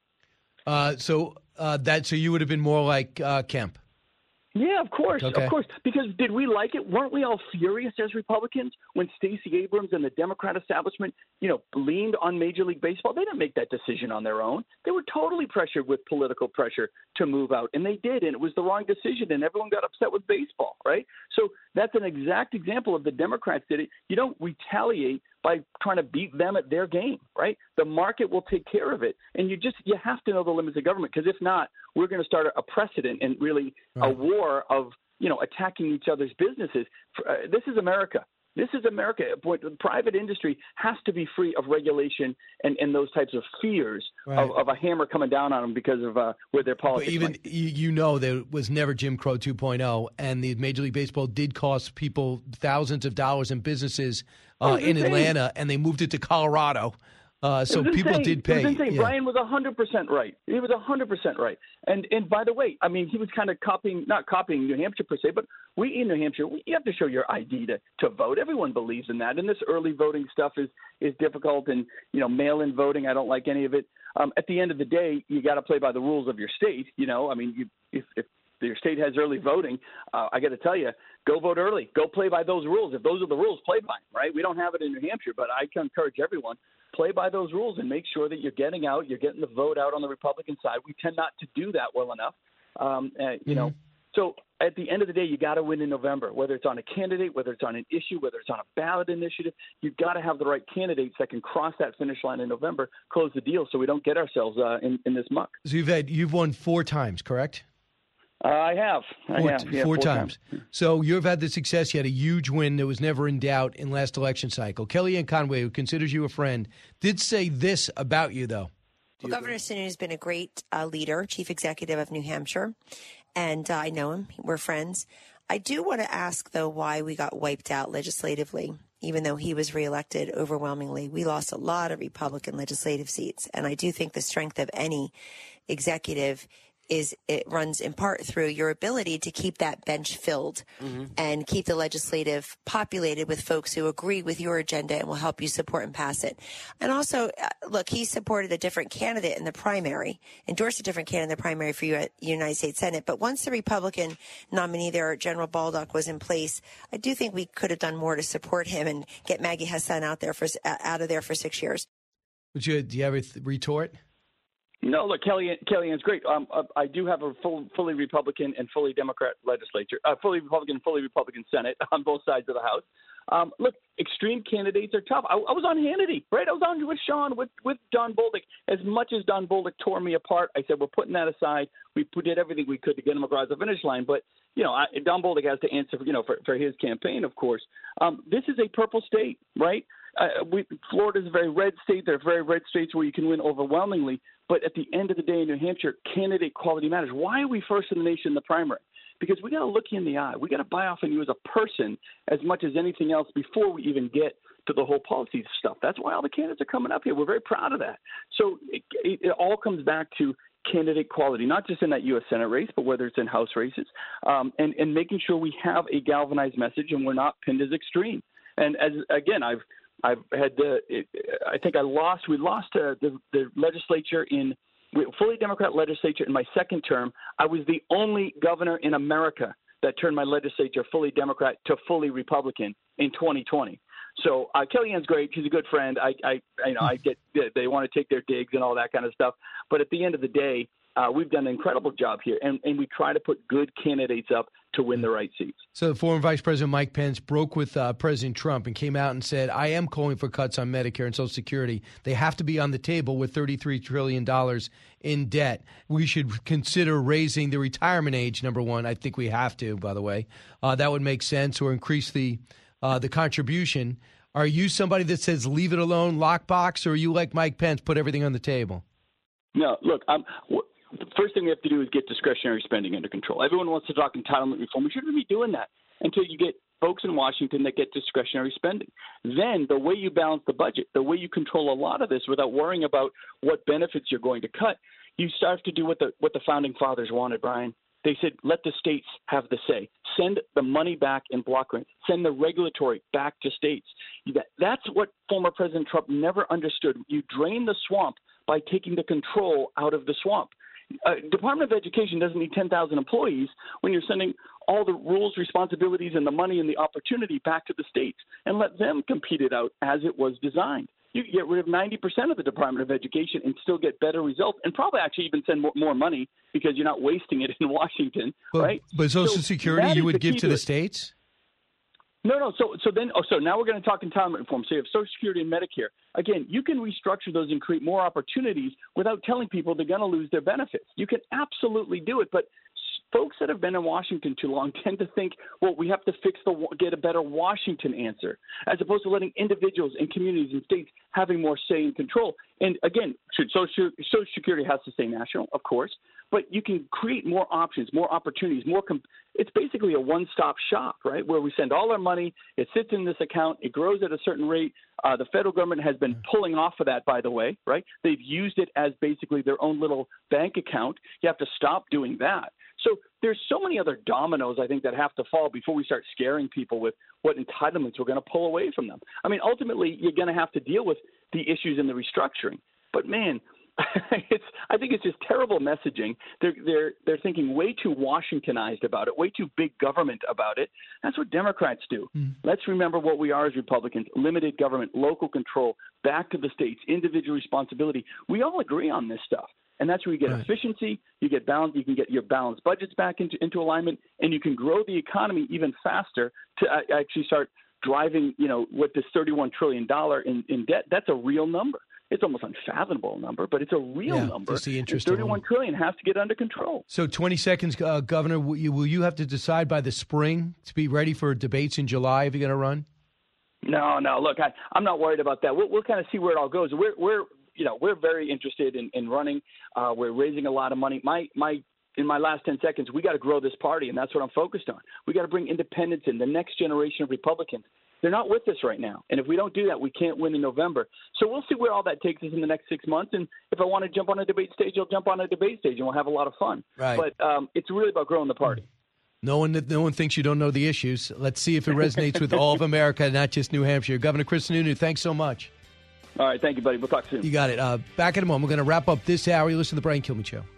So you would have been more like Kemp. Yeah, of course, okay. Of course. Because did we like it? Weren't we all furious as Republicans when Stacey Abrams and the Democrat establishment, leaned on Major League Baseball? They didn't make that decision on their own. They were totally pressured with political pressure to move out, and they did, and it was the wrong decision, and everyone got upset with baseball, right? So that's an exact example of the Democrats did it. You don't retaliate by trying to beat them at their game, right? The market will take care of it, and you have to know the limits of government, because if not, we're going to start a precedent and really a war of attacking each other's businesses. This is America. This is America. The private industry has to be free of regulation and those types of fears of a hammer coming down on them because of where their politics. But even there was never Jim Crow 2.0, and the Major League Baseball did cost people thousands of dollars in businesses in Atlanta, and they moved it to Colorado. So people did pay. It was insane. Yeah. Brian was 100% right. He was 100% right. And by the way, I mean, he was kind of not copying New Hampshire per se, but we in New Hampshire, you have to show your ID to vote. Everyone believes in that. And this early voting stuff is difficult. And, mail-in voting, I don't like any of it. At the end of the day, you got to play by the rules of your state. If your state has early voting, I got to tell you, go vote early. Go play by those rules. If those are the rules, play by them, right? We don't have it in New Hampshire, but I can encourage everyone, play by those rules and make sure that you're getting out, you're getting the vote out on the Republican side. We tend not to do that well enough. So at the end of the day, you got to win in November, whether it's on a candidate, whether it's on an issue, whether it's on a ballot initiative. You've got to have the right candidates that can cross that finish line in November, close the deal, so we don't get ourselves in this muck. So you've won 4 times, correct? I have. Four times. So you've had the success. You had a huge win that was never in doubt in last election cycle. Kellyanne Conway, who considers you a friend, did say this about you, though. Well, Governor Sununu has been a great leader, chief executive of New Hampshire, and I know him. We're friends. I do want to ask, though, why we got wiped out legislatively, even though he was reelected overwhelmingly. We lost a lot of Republican legislative seats, and I do think the strength of any executive it runs in part through your ability to keep that bench filled and keep the legislative populated with folks who agree with your agenda and will help you support and pass it. And also, he supported a different candidate in the primary, endorsed a different candidate in the primary for you at the United States Senate. But once the Republican nominee there, General Baldock, was in place, I do think we could have done more to support him and get Maggie Hassan out of there for 6 years. Do you have a retort? No, look, Kellyanne's great. I do have a fully Republican and fully Democrat legislature, fully Republican, fully Republican Senate on both sides of the House. Look, extreme candidates are tough. I was on Hannity, right? I was on with Sean, with Don Bolduc. As much as Don Bolduc tore me apart, I said, we're putting that aside. We did everything we could to get him across the finish line. But, Don Bolduc has to answer, for his campaign, of course. This is a purple state, right? Florida's a very red state. There are very red states where you can win overwhelmingly. But at the end of the day in New Hampshire, candidate quality matters. Why are we first in the nation in the primary? Because we got to look you in the eye. We got to buy off on you as a person as much as anything else before we even get to the whole policy stuff. That's why all the candidates are coming up here. We're very proud of that. So it all comes back to candidate quality, not just in that U.S. Senate race, but whether it's in House races, and making sure we have a galvanized message and we're not pinned as extreme. And I've had we lost the legislature fully Democrat legislature in my second term. I was the only governor in America that turned my legislature fully Democrat to fully Republican in 2020. So Kellyanne's great. She's a good friend. I get they want to take their digs and all that kind of stuff. But at the end of the day, we've done an incredible job here, and we try to put good candidates up to win the right seats. So former Vice President Mike Pence broke with President Trump and came out and said, I am calling for cuts on Medicare and Social Security. They have to be on the table with $33 trillion in debt. We should consider raising the retirement age, number one. I think we have to, by the way. That would make sense, or increase the contribution. Are you somebody that says leave it alone, lockbox, or are you like Mike Pence, put everything on the table? No, look, the first thing we have to do is get discretionary spending under control. Everyone wants to talk entitlement reform. We shouldn't be doing that until you get folks in Washington that get discretionary spending. Then the way you balance the budget, the way you control a lot of this without worrying about what benefits you're going to cut, you start to do what the founding fathers wanted, Brian. They said, let the states have the say. Send the money back in block grants. Send the regulatory back to states. That's what former President Trump never understood. You drain the swamp by taking the control out of the swamp. Department of Education doesn't need 10,000 employees when you're sending all the rules, responsibilities, and the money and the opportunity back to the states and let them compete it out as it was designed. You can get rid of 90% of the Department of Education and still get better results, and probably actually even send more money because you're not wasting it in Washington, right? But Social Security you would give to the states? No. So now we're going to talk entitlement reform. So you have Social Security and Medicare. Again, you can restructure those and create more opportunities without telling people they're going to lose their benefits. You can absolutely do it, but folks that have been in Washington too long tend to think, well, we have to get a better Washington answer, as opposed to letting individuals and communities and states having more say and control. And again, Social Security has to stay national, of course, but you can create more options, more opportunities, it's basically a one-stop shop, right, where we send all our money, it sits in this account, it grows at a certain rate. The federal government has been pulling off of that, by the way, right? They've used it as basically their own little bank account. You have to stop doing that. So there's so many other dominoes, I think, that have to fall before we start scaring people with what entitlements we're going to pull away from them. I mean, ultimately, you're going to have to deal with the issues in the restructuring. But, man, I think it's just terrible messaging. They're thinking way too Washingtonized about it, way too big government about it. That's what Democrats do. Let's remember what we are as Republicans: limited government, local control, back to the states, individual responsibility. We all agree on this stuff. And that's where you get efficiency, you get balance, you can get your balanced budgets back into alignment, and you can grow the economy even faster to actually start driving, with this $31 trillion in debt. That's a real number. It's almost unfathomable number, but it's a real number. Just the interest $31 trillion has to get under control. So 20 seconds, Governor, will you have to decide by the spring to be ready for debates in July if you're going to run? No. Look, I'm not worried about that. We'll kind of see where it all goes. We're very interested in running. We're raising a lot of money. In my last 10 seconds, we got to grow this party, and that's what I'm focused on. We got to bring independents in, the next generation of Republicans. They're not with us right now, and if we don't do that, we can't win in November. So we'll see where all that takes us in the next 6 months, and if I want to jump on a debate stage, I'll jump on a debate stage, and we'll have a lot of fun. Right. But it's really about growing the party. No one thinks you don't know the issues. Let's see if it resonates with all of America, not just New Hampshire. Governor Chris Sununu, thanks so much. All right, thank you, buddy. We'll talk soon. You got it. Back in a moment. We're going to wrap up this hour. You listen to the Brian Kilmeade Show.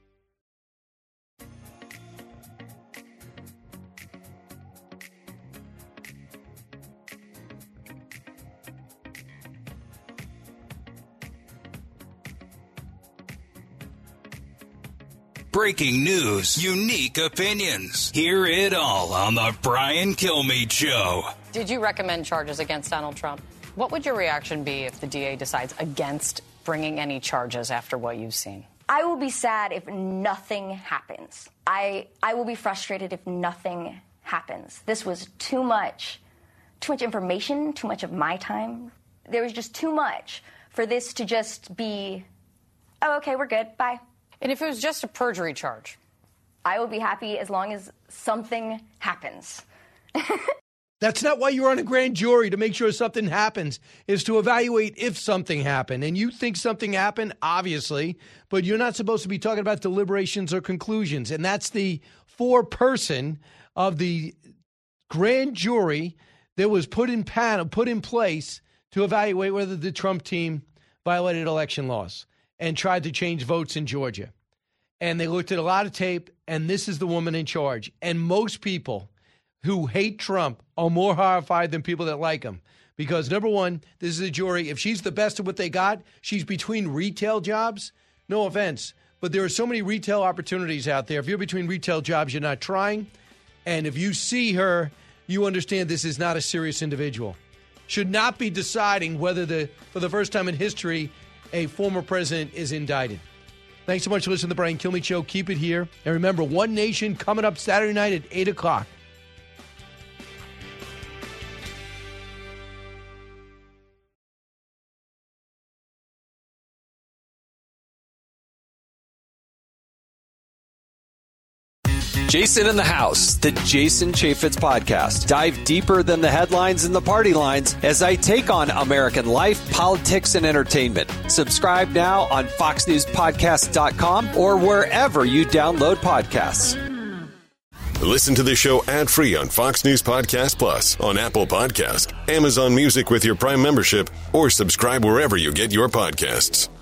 Breaking news, unique opinions. Hear it all on the Brian Kilmeade Show. Did you recommend charges against Donald Trump? What would your reaction be if the DA decides against bringing any charges after what you've seen? I will be sad if nothing happens. I will be frustrated if nothing happens. This was too much information, too much of my time. There was just too much for this to just be, oh, okay, we're good, bye. And if it was just a perjury charge? I will be happy as long as something happens. That's not why you're on a grand jury, to make sure something happens, is to evaluate if something happened. And you think something happened, obviously, but you're not supposed to be talking about deliberations or conclusions. And that's the foreperson of the grand jury that was put in place to evaluate whether the Trump team violated election laws and tried to change votes in Georgia. And they looked at a lot of tape, and this is the woman in charge. And most people who hate Trump are more horrified than people that like him. Because, number one, this is a jury. If she's the best of what they got, she's between retail jobs. No offense, but there are so many retail opportunities out there. If you're between retail jobs, you're not trying. And if you see her, you understand this is not a serious individual. Should not be deciding whether, for the first time in history, a former president is indicted. Thanks so much for listening to the Brian Kilmeade Show. Keep it here. And remember, One Nation coming up Saturday night at 8 o'clock. Jason in the House, the Jason Chaffetz Podcast. Dive deeper than the headlines and the party lines as I take on American life, politics, and entertainment. Subscribe now on FoxNewsPodcast.com or wherever you download podcasts. Listen to the show ad-free on Fox News Podcast Plus, on Apple Podcast, Amazon Music with your Prime membership, or subscribe wherever you get your podcasts.